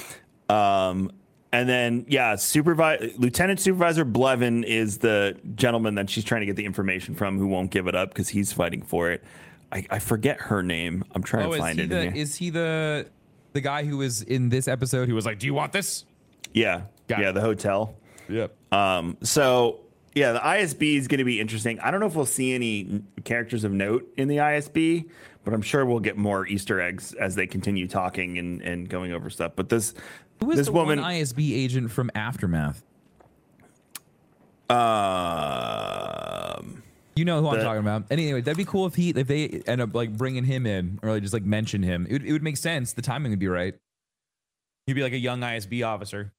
Um, and then yeah, supervi- Lieutenant Supervisor Blevin is the gentleman that she's trying to get the information from, who won't give it up because he's fighting for it. I, I forget her name. I'm trying Oh, to is find he it. the in here. is he the the guy who was in this episode who was like, "Do you want this?" Yeah, Got yeah, it. the hotel. Yep. Um, so yeah, the I S B is going to be interesting. I don't know if we'll see any n- characters of note in the I S B, but I'm sure we'll get more Easter eggs as they continue talking and, and going over stuff. But this Who was this the woman, one I S B agent from Aftermath? um, You know who I'm The- talking about. Anyway, that'd be cool if he if they end up like bringing him in or like just like mention him. It would, it would make sense. The timing would be right. He'd be like a young I S B officer.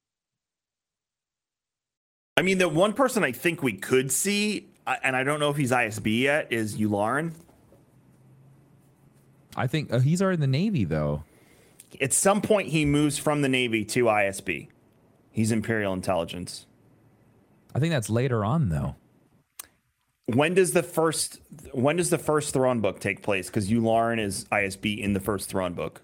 I mean, the one person I think we could see, I- and I don't know if he's I S B yet, is Yularen. I think uh, he's already in the Navy though. At some point, he moves from the Navy to I S B. He's Imperial Intelligence. I think that's later on though. When does the first when does the first Thrawn book take place? Because Yularen is I S B in the first Thrawn book.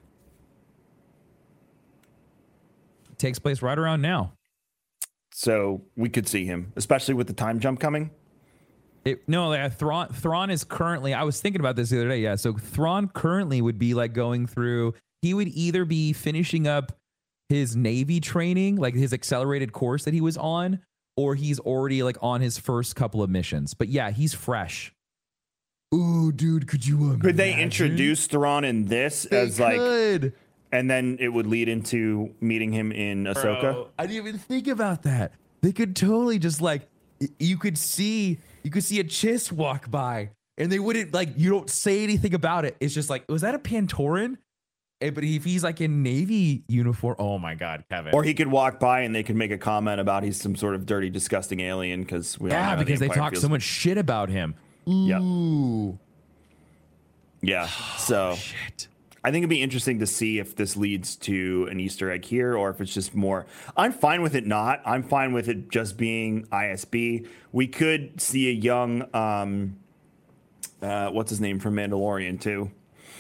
It takes place right around now. So we could see him, especially with the time jump coming. It, no, like, Thrawn, Thrawn is currently, I was thinking about this the other day. Yeah. So Thrawn currently would be like going through, he would either be finishing up his Navy training, like his accelerated course that he was on, or he's already like on his first couple of missions. But yeah, he's fresh. Oh, dude, could you imagine? Could they introduce Thrawn in this They as like, could. and then it would lead into meeting him in Ahsoka? Bro, I didn't even think about that. They could totally just like, y- you could see, you could see a Chiss walk by, and they wouldn't like, you don't say anything about it. It's just like, was that a Pantoran? Eh, but if he's like in Navy uniform, oh my God, Kevin. Or he could walk by and they could make a comment about he's some sort of dirty, disgusting alien because we all know yeah, how the because they Empire talk feels. so much shit about him. Yep. Ooh, Yeah. So shit. I think it'd be interesting to see if this leads to an Easter egg here or if it's just more. I'm fine with it not. I'm fine with it just being I S B. We could see a young, um, uh, what's his name from Mandalorian too?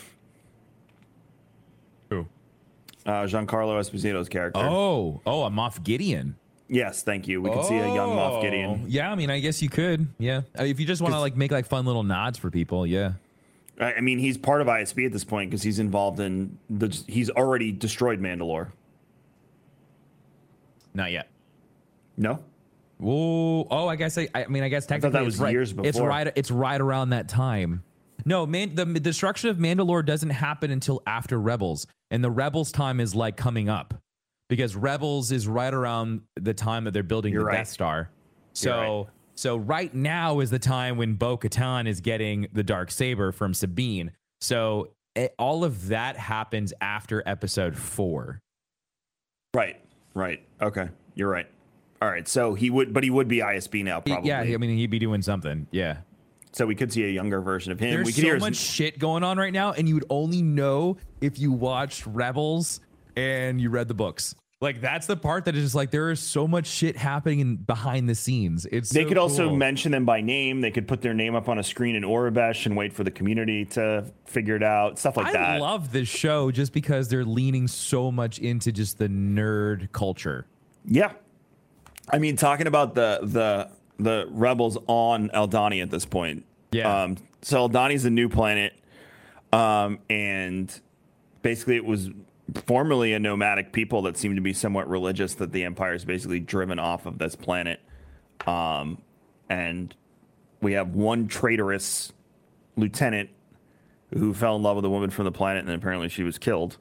Who? Uh, Giancarlo Esposito's character. Oh, oh, a Moff Gideon. Yes, thank you. We could see a young Moff Oh, Gideon. Yeah, I mean, I guess you could. Yeah, Uh, if you just want to like make like fun little nods for people. Yeah. I I mean, he's part of I S B at this point because he's involved in the. He's already destroyed Mandalore. Not yet. No. Whoa! Oh, I guess I. I mean, I guess technically that it's was right. years It's before. right. It's right around that time. No, man. The the destruction of Mandalore doesn't happen until after Rebels, and the Rebels time is like coming up, because Rebels is right around the time that they're building You're the right. Death Star. So You're right. so right now is the time when Bo-Katan is getting the dark saber from Sabine. So it, all of that happens after Episode Four. Right. Right. Okay. You're right. All right. So he would, but he would be I S B now, He- probably. Yeah, I mean, he'd be doing something. Yeah. So we could see a younger version of him. There's we could so hear much his, shit going on right now, and you would only know if you watched Rebels and you read the books. Like, that's the part that is just like, there is so much shit happening in, behind the scenes. It's They so could also cool. mention them by name. They could put their name up on a screen in Aurebesh and wait for the community to figure it out. Stuff like I that. love this show just because they're leaning so much into just the nerd culture. Yeah. I mean, talking about the the the rebels on Eldani at this point. Yeah. Um, so Eldani's a new planet. Um, and basically it was formerly a nomadic people that seem to be somewhat religious, that the Empire is basically driven off of this planet. Um, and we have one traitorous lieutenant who fell in love with a woman from the planet, and apparently she was killed.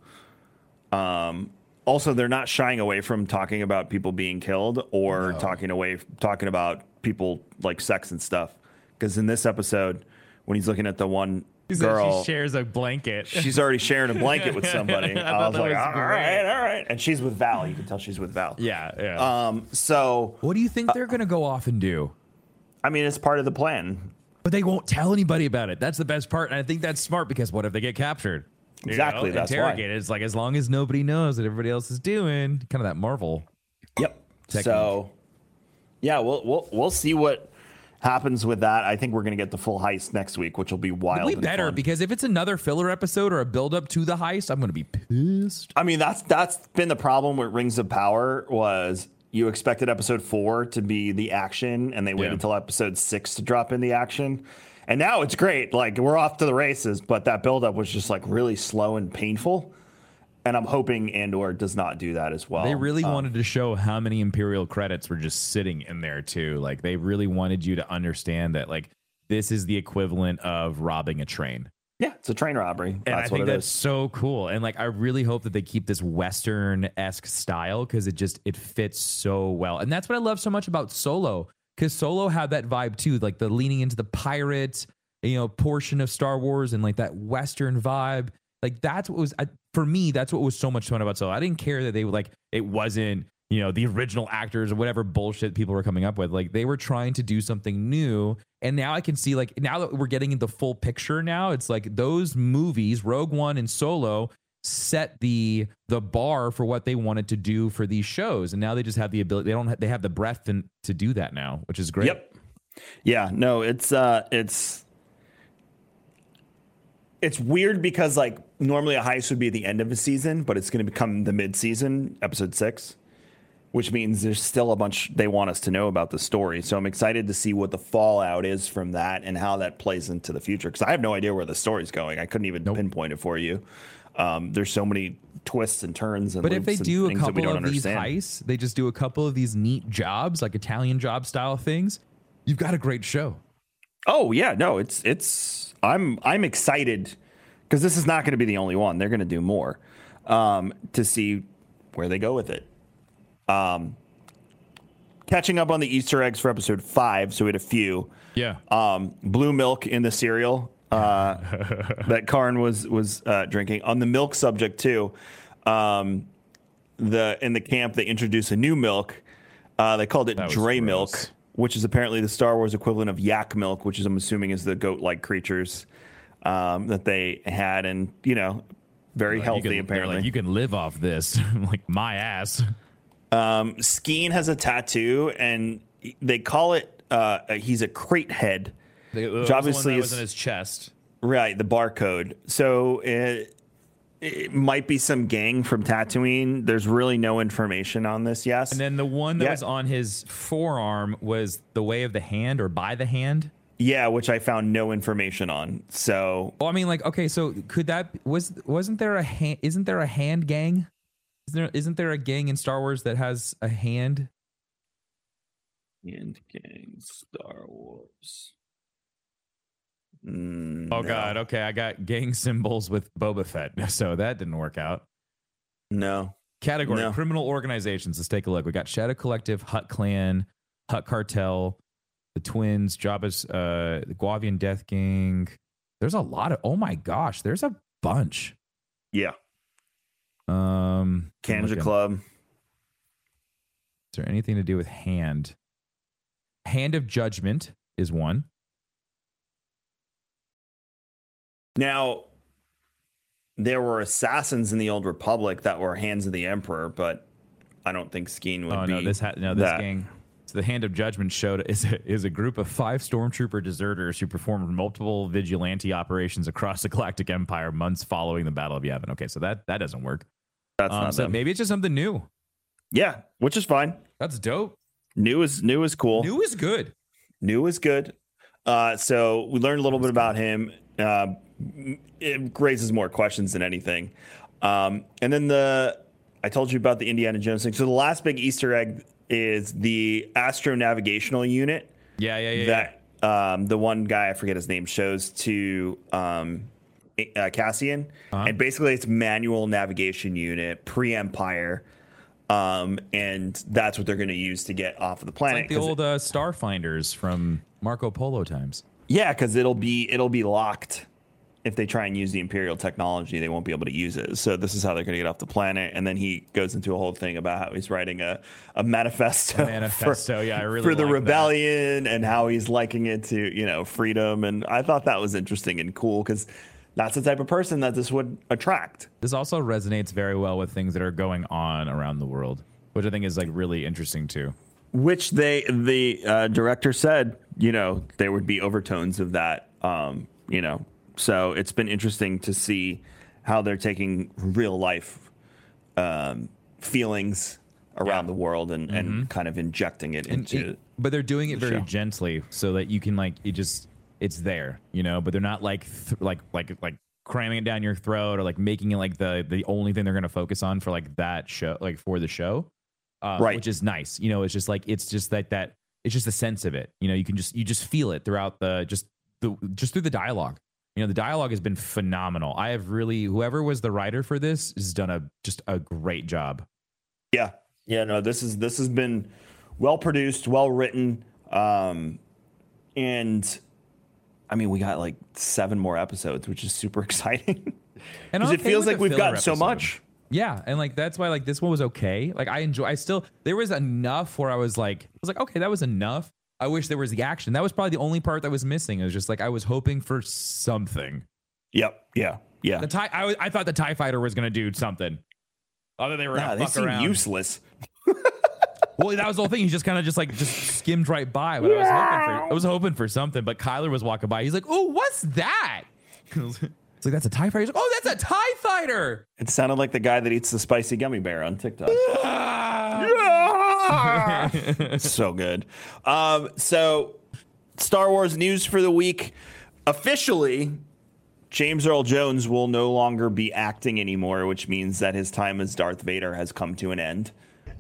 Um, also, they're not shying away from talking about people being killed or No. talking away, talking about people like sex and stuff. Because in this episode, when he's looking at the one girl, she shares a blanket. she's already sharing a blanket with somebody. I I, thought was that like, was all great. right, all right. And she's with Val. You can tell she's with Val. yeah, yeah. Um, so, what do you think they're gonna go off and do? I mean, it's part of the plan. But they won't tell anybody about it. That's the best part, and I think that's smart because what if they get captured? You Exactly, know, that's why. interrogated. It's like as long as nobody knows what everybody else is doing, kind of that Marvel. Yep. Technique. So, yeah, we'll we'll we'll see what happens with that. I think we're gonna get the full heist next week, which will be wild. We and better fun. because if it's another filler episode or a build up to the heist, I'm gonna be pissed. I mean, that's that's been the problem with Rings of Power. Was you expected episode four to be the action, and they waited Yeah. until episode six to drop in the action. And now it's great. Like, we're off to the races, but that buildup was just like really slow and painful. And I'm hoping Andor does not do that as well. They really Um, wanted to show how many Imperial credits were just sitting in there too. Like they really wanted you to understand that like this is the equivalent of robbing a train. Yeah, it's a train robbery. And That's I think what it that's is. so cool. And like I really hope that they keep this Western-esque style because it just it fits so well. And that's what I love so much about Solo. Because Solo had that vibe too, like the leaning into the pirate, you know, portion of Star Wars and like that Western vibe. Like that's what was I, for me. That's what was so much fun about Solo. I didn't care that they were like it wasn't you know the original actors or whatever bullshit people were coming up with. Like they were trying to do something new. And now I can see like now that we're getting the full picture. Now it's like those movies, Rogue One and Solo, set the the bar for what they wanted to do for these shows, and now they just have the ability. They don't. Have, they have the breadth and, to do that now, which is great. Yep. Yeah. No, it's uh, it's it's weird because like normally a heist would be at the end of a season, but it's going to become the mid-season, episode six, which means there's still a bunch they want us to know about the story. So I'm excited to see what the fallout is from that and how that plays into the future. Because I have no idea where the story's going. I couldn't even Nope. pinpoint it for you. Um, there's so many twists and turns and But if they loops and do a things that we couple don't of these understand. heists, they just do a couple of these neat jobs, like Italian job style things. You've got a great show. Oh yeah, no, it's it's I'm I'm excited because this is not going to be the only one. They're going to do more um, to see where they go with it. Um, catching up on the Easter eggs for episode five, so we had a few. Yeah. Um, blue milk in the cereal uh, that Karn was was uh, drinking. On the milk subject too, um, the in the camp they introduced a new milk. Uh, they called it That was Dre milk, gross. which is apparently the Star Wars equivalent of yak milk, which is I'm assuming is the goat-like creatures um, that they had, and you know, very Like, healthy you can, they're apparently. like, you can live off this, like my ass. Um, Skeen has a tattoo, and they call it. Uh, he's a crate head. Which obviously was is- in his chest. Right, the barcode. So it, it might be some gang from Tatooine. There's really no information on this. Yes, And then the one that Yeah. was on his forearm was the way of the hand or by the hand. yeah, which I found no information on. So Well, I mean, like, okay, so could that was wasn't there a hand? Isn't there a hand gang? Isn't there, isn't there a gang in Star Wars that has a hand? and gang Star Wars. Mm, Oh no. God, okay, I got gang symbols with Boba Fett, so that didn't work out. No. Category: No. criminal organizations. Let's take a look. We got Shadow Collective, Hut Clan, Hut Cartel, the Twins, Jabba's, uh, the Guavian Death Gang. There's a lot of. Oh my gosh, there's a bunch. Yeah. Um, I'm Kanja looking. Club. Is there anything to do with hand? Hand of Judgment is one. Now, there were assassins in the Old Republic that were hands of the Emperor, but I don't think Skeen would oh be. no, this ha- no this that. gang. So the Hand of Judgment showed is a, is a group of five stormtrooper deserters who performed multiple vigilante operations across the Galactic Empire months following the Battle of Yavin. Okay, so that that doesn't work. That's Um, not so them. maybe it's just something new. Yeah, which is fine. That's dope. New is new is cool. New is good. New is good. Uh, so we learned a little bit about him. Uh, it raises more questions than anything. Um, and then the I told you about the Indiana Jones thing. So the last big Easter egg is the Astro Navigational Unit Yeah, yeah, yeah. yeah. that um, the one guy, I forget his name, shows to um, uh, Cassian. Uh-huh. And basically it's manual navigation unit, pre-Empire. Um, and that's what they're going to use to get off of the planet. Like the 'cause old uh, Starfinders from Marco Polo times. Yeah, because it'll be it'll be locked. If they try and use the Imperial technology, they won't be able to use it. So this is how they're going to get off the planet. And then he goes into a whole thing about how he's writing a, a manifesto, A manifesto, for, yeah, I really for the like that. rebellion and how he's liking it to, you know, freedom. And I thought that was interesting and cool because that's the type of person that this would attract. This also resonates very well with things that are going on around the world, which I think is like really interesting too. Which they the uh, director said, you know, there would be overtones of that, um, you know. So it's been interesting to see how they're taking real life um, feelings around Yeah. the world and, and kind of injecting it And into. it- but they're doing it the very show. gently so that you can like it just it's there, you know. But they're not like th- like like like cramming it down your throat or like making it like the the only thing they're going to focus on for like that show, like for the show, uh, Right. Which is nice, you know. It's just like it's just like that. It's just a sense of it, you know. You can just you just feel it throughout the just the just through the dialogue. You know, the dialogue has been phenomenal. I have really whoever was the writer for this has done a just a great job. Yeah, yeah, no, this is this has been well produced, well written, um, and I mean, we got like seven more episodes, which is super exciting. And Because I'm it okay feels with like the we've filler gotten so episode. much. Yeah, and like that's why like this one was okay. Like I enjoy. I still there was enough where I was like I was like okay, that was enough. I wish there was the action. That was probably the only part that was missing. It was just like I was hoping for something. Yep, yeah, yeah. The tie. I, was- I thought the Tie Fighter was gonna do something. Other they were Nah, gonna they fuck seem around. useless. Well, that was the whole thing. He just kind of just like just skimmed right by. But I was hoping for I was hoping for something. But Kyler was walking by. He's like, "Oh, what's that?" It's like that's a Tie Fighter. He's like, "Oh, that's a Tie Fighter." It sounded like the guy that eats the spicy gummy bear on TikTok. So good. Um, so, Star Wars news for the week. Officially, James Earl Jones will no longer be acting anymore, which means that his time as Darth Vader has come to an end.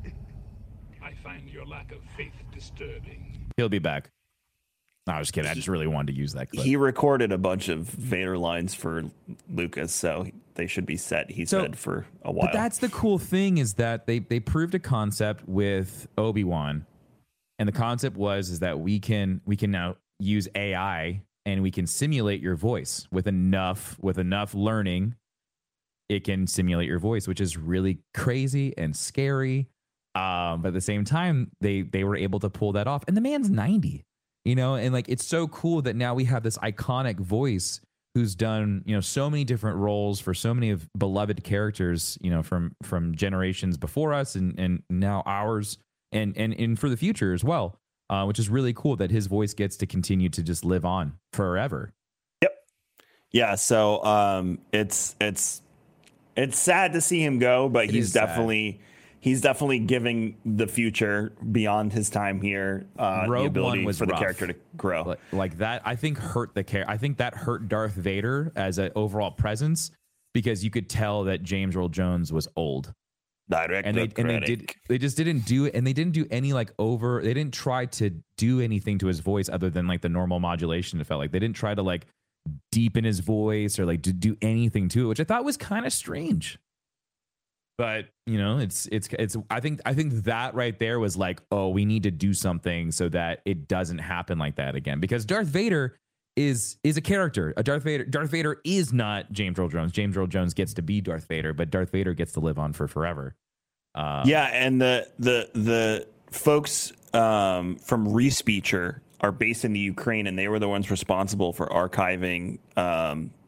I find your lack of faith disturbing. He'll be back. No, I was kidding. I just really wanted to use that clip. He recorded a bunch of Vader lines for Lucas, so they should be set, he So- said, for a while. But that's the cool thing is that they they proved a concept with Obi-Wan, and the concept was is that we can we can now use A I and we can simulate your voice with enough with enough learning. It can simulate your voice, which is really crazy and scary. Um, but at the same time, they they were able to pull that off, and the man's ninety, you know, and like it's so cool that now we have this iconic voice who's done, you know, so many different roles for so many of beloved characters, you know, from from generations before us and and now ours and and and for the future as well, uh, which is really cool that his voice gets to continue to just live on forever. Yeah, so um, it's it's it's sad to see him go, but It he's is sad. definitely he's definitely giving the future beyond his time here uh, the Rogue ability One was for the rough. character to grow. Like, like that, I think hurt the care. I think that hurt Darth Vader as an overall presence because you could tell that James Earl Jones was old. Direct and they and they did they just didn't do it, and they didn't do any like over. They didn't try to do anything to his voice other than like the normal modulation. It felt like they didn't try to like deepen his voice or like to do anything to it, which I thought was kind of strange. But you know, it's it's it's. I think I think that right there was like, oh, we need to do something so that it doesn't happen like that again. Because Darth Vader is is a character. A Darth Vader. Darth Vader is not James Earl Jones. James Earl Jones gets to be Darth Vader, but Darth Vader gets to live on for forever. Uh, yeah, and the the the folks um, from Respeecher are based in the Ukraine, and they were the ones responsible for archiving um,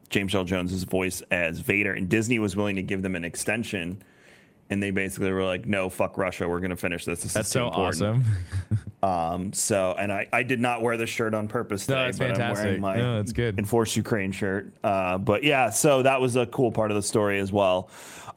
James Earl Jones's voice as Vader, and Disney was willing to give them an extension. And they basically were like, no, fuck Russia. We're going to finish this. This That's is too so important. awesome. Um, so, and I, I did not wear this shirt on purpose today, No, it's but I'm fantastic. wearing my No, it's good. Enforce Ukraine shirt. Uh, but yeah, so that was a cool part of the story as well.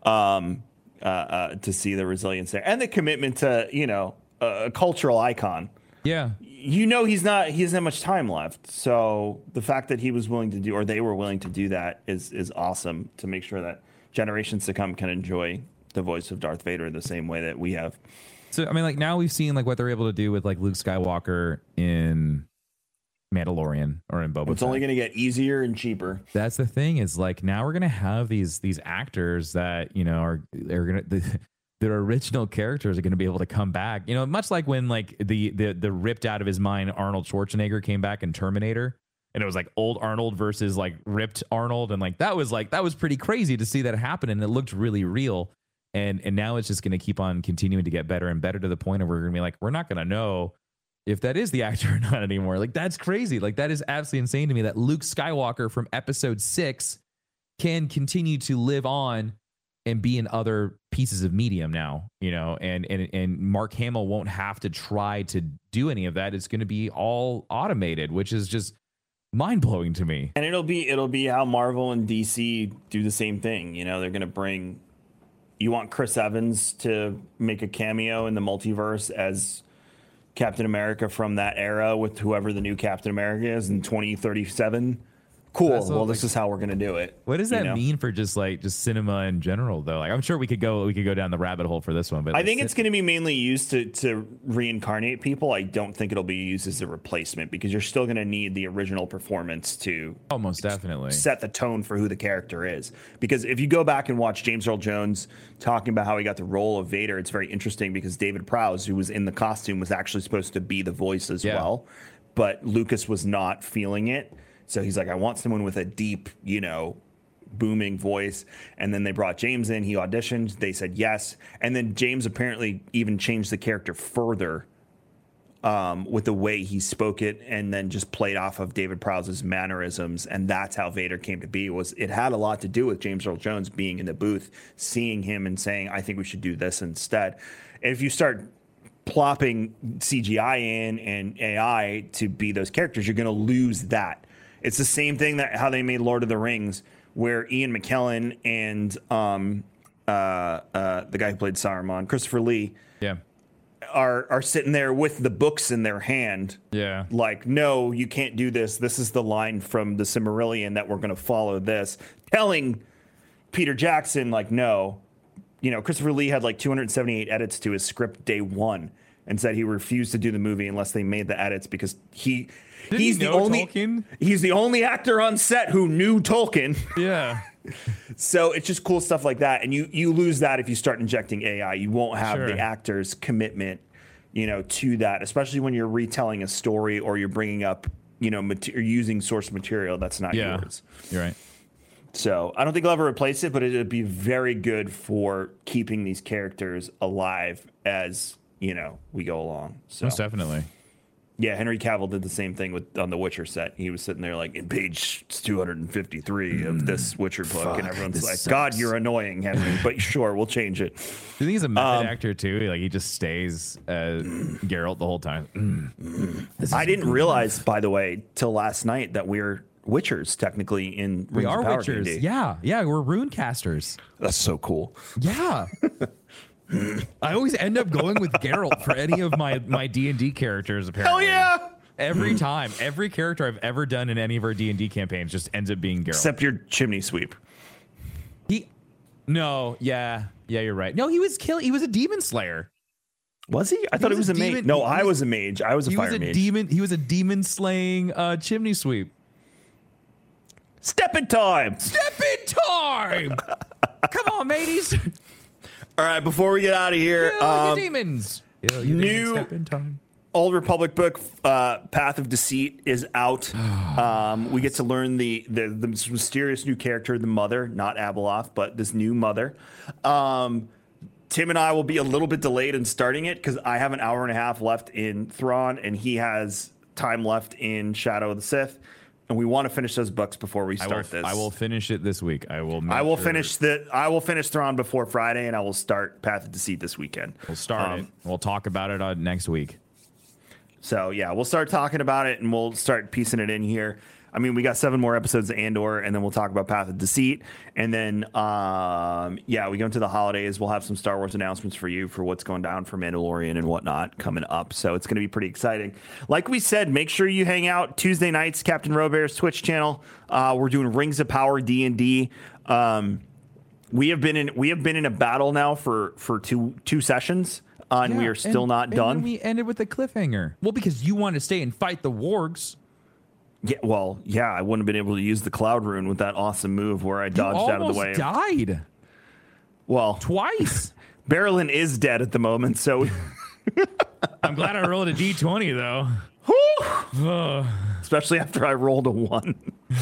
Um, uh, uh, to see the resilience there and the commitment to, you know, a, a cultural icon. Yeah. You know, he's not, he doesn't have much time left. So the fact that he was willing to do, or they were willing to do that is, is awesome to make sure that generations to come can enjoy the voice of Darth Vader the same way that we have. So I mean, like now we've seen like what they're able to do with like Luke Skywalker in Mandalorian or in Boba It's Fett. only going to get easier and cheaper. That's the thing is like now we're gonna have these these actors that you know are they're gonna the, their original characters are gonna be able to come back. You know, much like when like the the the ripped out of his mind Arnold Schwarzenegger came back in Terminator. And it was like old Arnold versus like ripped Arnold, and like that was like that was pretty crazy to see that happen, and it looked really real. And and now it's just going to keep on continuing to get better and better to the point of where we're going to be like, we're not going to know if that is the actor or not anymore. Like, that's crazy. Like, that is absolutely insane to me that Luke Skywalker from episode six can continue to live on and be in other pieces of medium now, you know, and and and Mark Hamill won't have to try to do any of that. It's going to be all automated, which is just mind blowing to me. And it'll be it'll be how Marvel and D C do the same thing. You know, they're going to bring. You want Chris Evans to make a cameo in the multiverse as Captain America from that era with whoever the new Captain America is in twenty thirty-seven. Cool. That's well, what, this like, is how we're going to do it. What does you that know? mean for just like just cinema in general, though? Like, I'm sure we could go we could go down the rabbit hole for this one, but I like, think it's going to be mainly used to, to reincarnate people. I don't think it'll be used as a replacement because you're still going to need the original performance to almost definitely set the tone for who the character is. Because if you go back and watch James Earl Jones talking about how he got the role of Vader, it's very interesting because David Prowse, who was in the costume, was actually supposed to be the voice as Yeah. well. But Lucas was not feeling it. So he's like, I want someone with a deep, you know, booming voice. And then they brought James in. He auditioned. They said yes. And then James apparently even changed the character further um, with the way he spoke it, and then just played off of David Prowse's mannerisms. And that's how Vader came to be. Was it had a lot to do with James Earl Jones being in the booth, seeing him and saying, I think we should do this instead. And if you start plopping C G I in and A I to be those characters, you're going to lose that. It's the same thing that how they made Lord of the Rings, where Ian McKellen and um, uh, uh, the guy who played Saruman, Christopher Lee, yeah are are sitting there with the books in their hand. yeah Like, no, you can't do this. This is the line from the Silmarillion that we're going to follow this. Telling Peter Jackson, like, no. You know, Christopher Lee had like two hundred seventy-eight edits to his script day one and said he refused to do the movie unless they made the edits because he... Didn't he's he the know only Tolkien? he's the only actor on set who knew Tolkien. yeah So it's just cool stuff like that. And you you lose that if you start injecting A I. You won't have Sure. the actor's commitment, you know, to that, especially when you're retelling a story or you're bringing up, you know, mater- using source material that's not yeah yours. you're right. So I don't think I'll ever replace it, but it would be very good for keeping these characters alive as, you know, we go along. So Most definitely. yeah, Henry Cavill did the same thing with on the Witcher set. He was sitting there like in page two hundred fifty-three of this Witcher book, fuck, and everyone's this like, sucks. "God, you're annoying, Henry." But sure, we'll change it. Do you think he's a method Um, actor too? Like he just stays uh, Geralt the whole time. Mm. I didn't realize, by the way, till last night that we're Witchers technically in We Rings of are Power Witchers. D and D. Yeah, yeah, we're rune casters. That's so cool. Yeah. I always end up going with Geralt for any of my my D and D characters. Apparently, Hell yeah! every time, every character I've ever done in any of our D and D campaigns just ends up being Geralt. Except your chimney sweep. He, no, yeah, yeah, you're right. No, he was kill. He was a demon slayer. Was he? I thought was he was a a, mage. demon- No, he I was- was a mage. I was a He fire was a mage. demon. He was a demon slaying uh, chimney sweep. Step in time. Step in time. Come on, mateys. All right, before we get out of here, Kill your um, demons. Kill your new- demons. Step in time. Old Republic book, uh, Path of Deceit, is out. Um, we get to learn the, the the mysterious new character, the Mother, not Abeloth, but this new Mother. Um, Tim and I will be a little bit delayed in starting it because I have an hour and a half left in Thrawn, and he has time left in Shadow of the Sith. and we want to finish those books before we I start will, this. I will finish it this week. I will. Make I will sure finish the. I will finish Thrawn before Friday, and I will start Path of Deceit this weekend. We'll start Um, it. We'll talk about it uh, next week. So yeah, we'll start talking about it, and we'll start piecing it in here. I mean, we got seven more episodes of Andor, and then we'll talk about Path of Deceit, and then um, yeah, we go into the holidays. We'll have some Star Wars announcements for you for what's going down for Mandalorian and whatnot coming up. So it's going to be pretty exciting. Like we said, make sure you hang out Tuesday nights, Captain Robear's Twitch channel. Uh, we're doing Rings of Power D and D. Um, we have been in we have been in a battle now for for two two sessions. Uh, and Yeah, we are still and- not and done. then we ended with a cliffhanger. Well, because you wanted to stay and fight the wargs. Yeah, well, yeah, I wouldn't have been able to use the Cloud Rune with that awesome move where I dodged you out of the way. almost died Well, twice. Barrelin is dead at the moment, so I'm glad I rolled a D twenty though. especially after I rolled a one.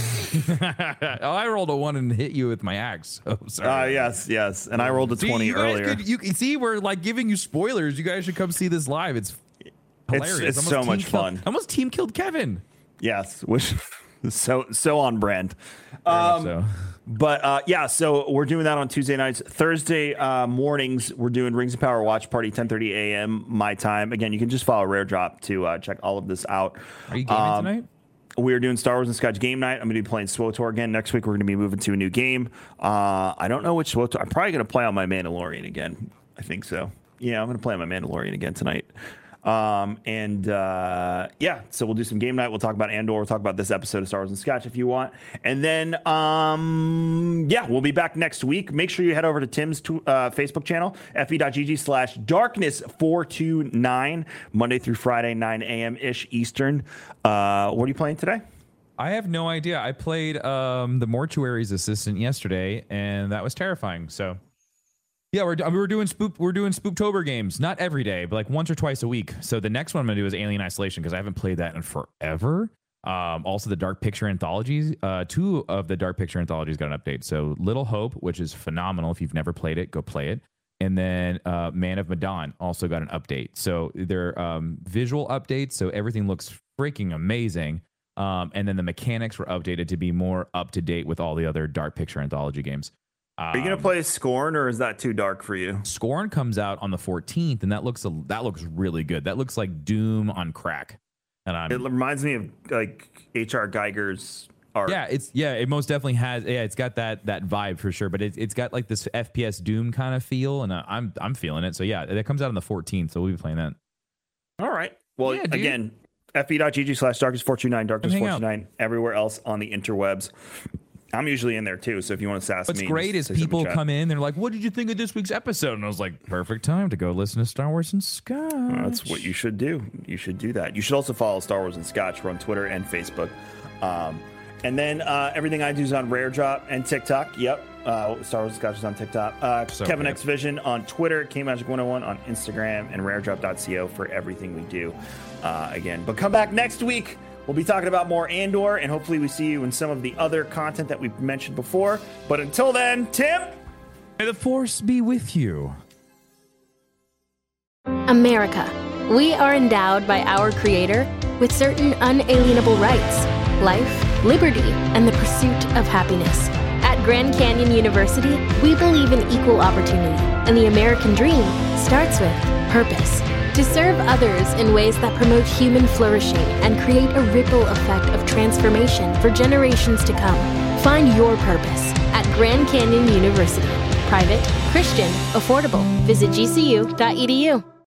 Oh, I rolled a one and hit you with my axe. Oh, Uh, sorry. yes, yes, and I rolled a See, twenty you guys earlier. could- you can see we're like giving you spoilers. You guys should come see this live. It's hilarious. it's Almost so team much killed- fun. Almost team killed Kevin. Yes, which is so so on brand. Very much Um, so. But uh, yeah, so we're doing that on Tuesday nights. Thursday uh, mornings, we're doing Rings of Power Watch Party, ten thirty a.m. my time. Again, you can just follow Rare Drop to uh, check all of this out. Are you gaming Um, tonight? We are doing Star Wars and Scotch game night. I'm going to be playing SWOTOR again. Next week, we're going to be moving to a new game. Uh, I don't know which SWOTOR. I'm probably going to play on my Mandalorian again. I think so. Yeah, I'm going to play on my Mandalorian again tonight. Um, and uh, yeah, so we'll do some game night. We'll talk about Andor. We'll talk about this episode of Star Wars and Scotch if you want. And then, um, yeah, we'll be back next week. Make sure you head over to Tim's tw- uh, Facebook channel, fe.gg slash darkness four two nine, Monday through Friday, nine a.m. ish Eastern. Uh, what are you playing today? I have no idea. I played um, the mortuary's assistant yesterday, and that was terrifying. So, yeah, we're we're doing spook we're doing Spooktober games, not every day, but like once or twice a week. So the next one I'm gonna do is Alien Isolation because I haven't played that in forever. Um, also, the Dark Picture anthologies, uh, two of the Dark Picture anthologies got an update. So Little Hope, which is phenomenal. If you've never played it, go play it. And then uh, Man of Medan also got an update. So they're um, visual updates, so everything looks freaking amazing. Um, and then the mechanics were updated to be more up to date with all the other Dark Picture anthology games. Are you going Um, to play Scorn, or is that too dark for you? Scorn comes out on the fourteenth, and that looks a, that looks really good. That looks like Doom on crack. And I'm It reminds me of like H R Geiger's art. yeah, it's yeah, it most definitely has. Yeah, it's got that that vibe for sure. But it, it's got like this F P S Doom kind of feel, and uh, I'm I'm feeling it. So yeah, that comes out on the fourteenth. So we'll be playing that. All right. Well, Yeah, dude. again, fe.gg slash darkness four two nine, darkness Hang four out. two nine, everywhere else on the interwebs. I'm usually in there too, so if you want to sass What's me, great is just say something people in chat. come in, they're like, "What did you think of this week's episode?" And I was like, "Perfect time to go listen to Star Wars and Scotch." Well, that's what you should do. You should do that. You should also follow Star Wars and Scotch. We're on Twitter and Facebook. Um, and then uh, everything I do is on Rare Drop and TikTok. Yep. Uh, Star Wars and Scotch is on TikTok. Uh, So Kevin good. X Vision on Twitter, K Magic one oh one on Instagram, and raredrop dot co for everything we do. Uh, again, but come back next week. We'll be talking about more Andor, and hopefully we see you in some of the other content that we've mentioned before. But until then, Tim. May the Force be with you. America. We are endowed by our Creator with certain unalienable rights: life, liberty, and the pursuit of happiness. At Grand Canyon University, we believe in equal opportunity, and the American dream starts with purpose. To serve others in ways that promote human flourishing and create a ripple effect of transformation for generations to come. Find your purpose at Grand Canyon University. Private, Christian, affordable. Visit G C U dot E D U.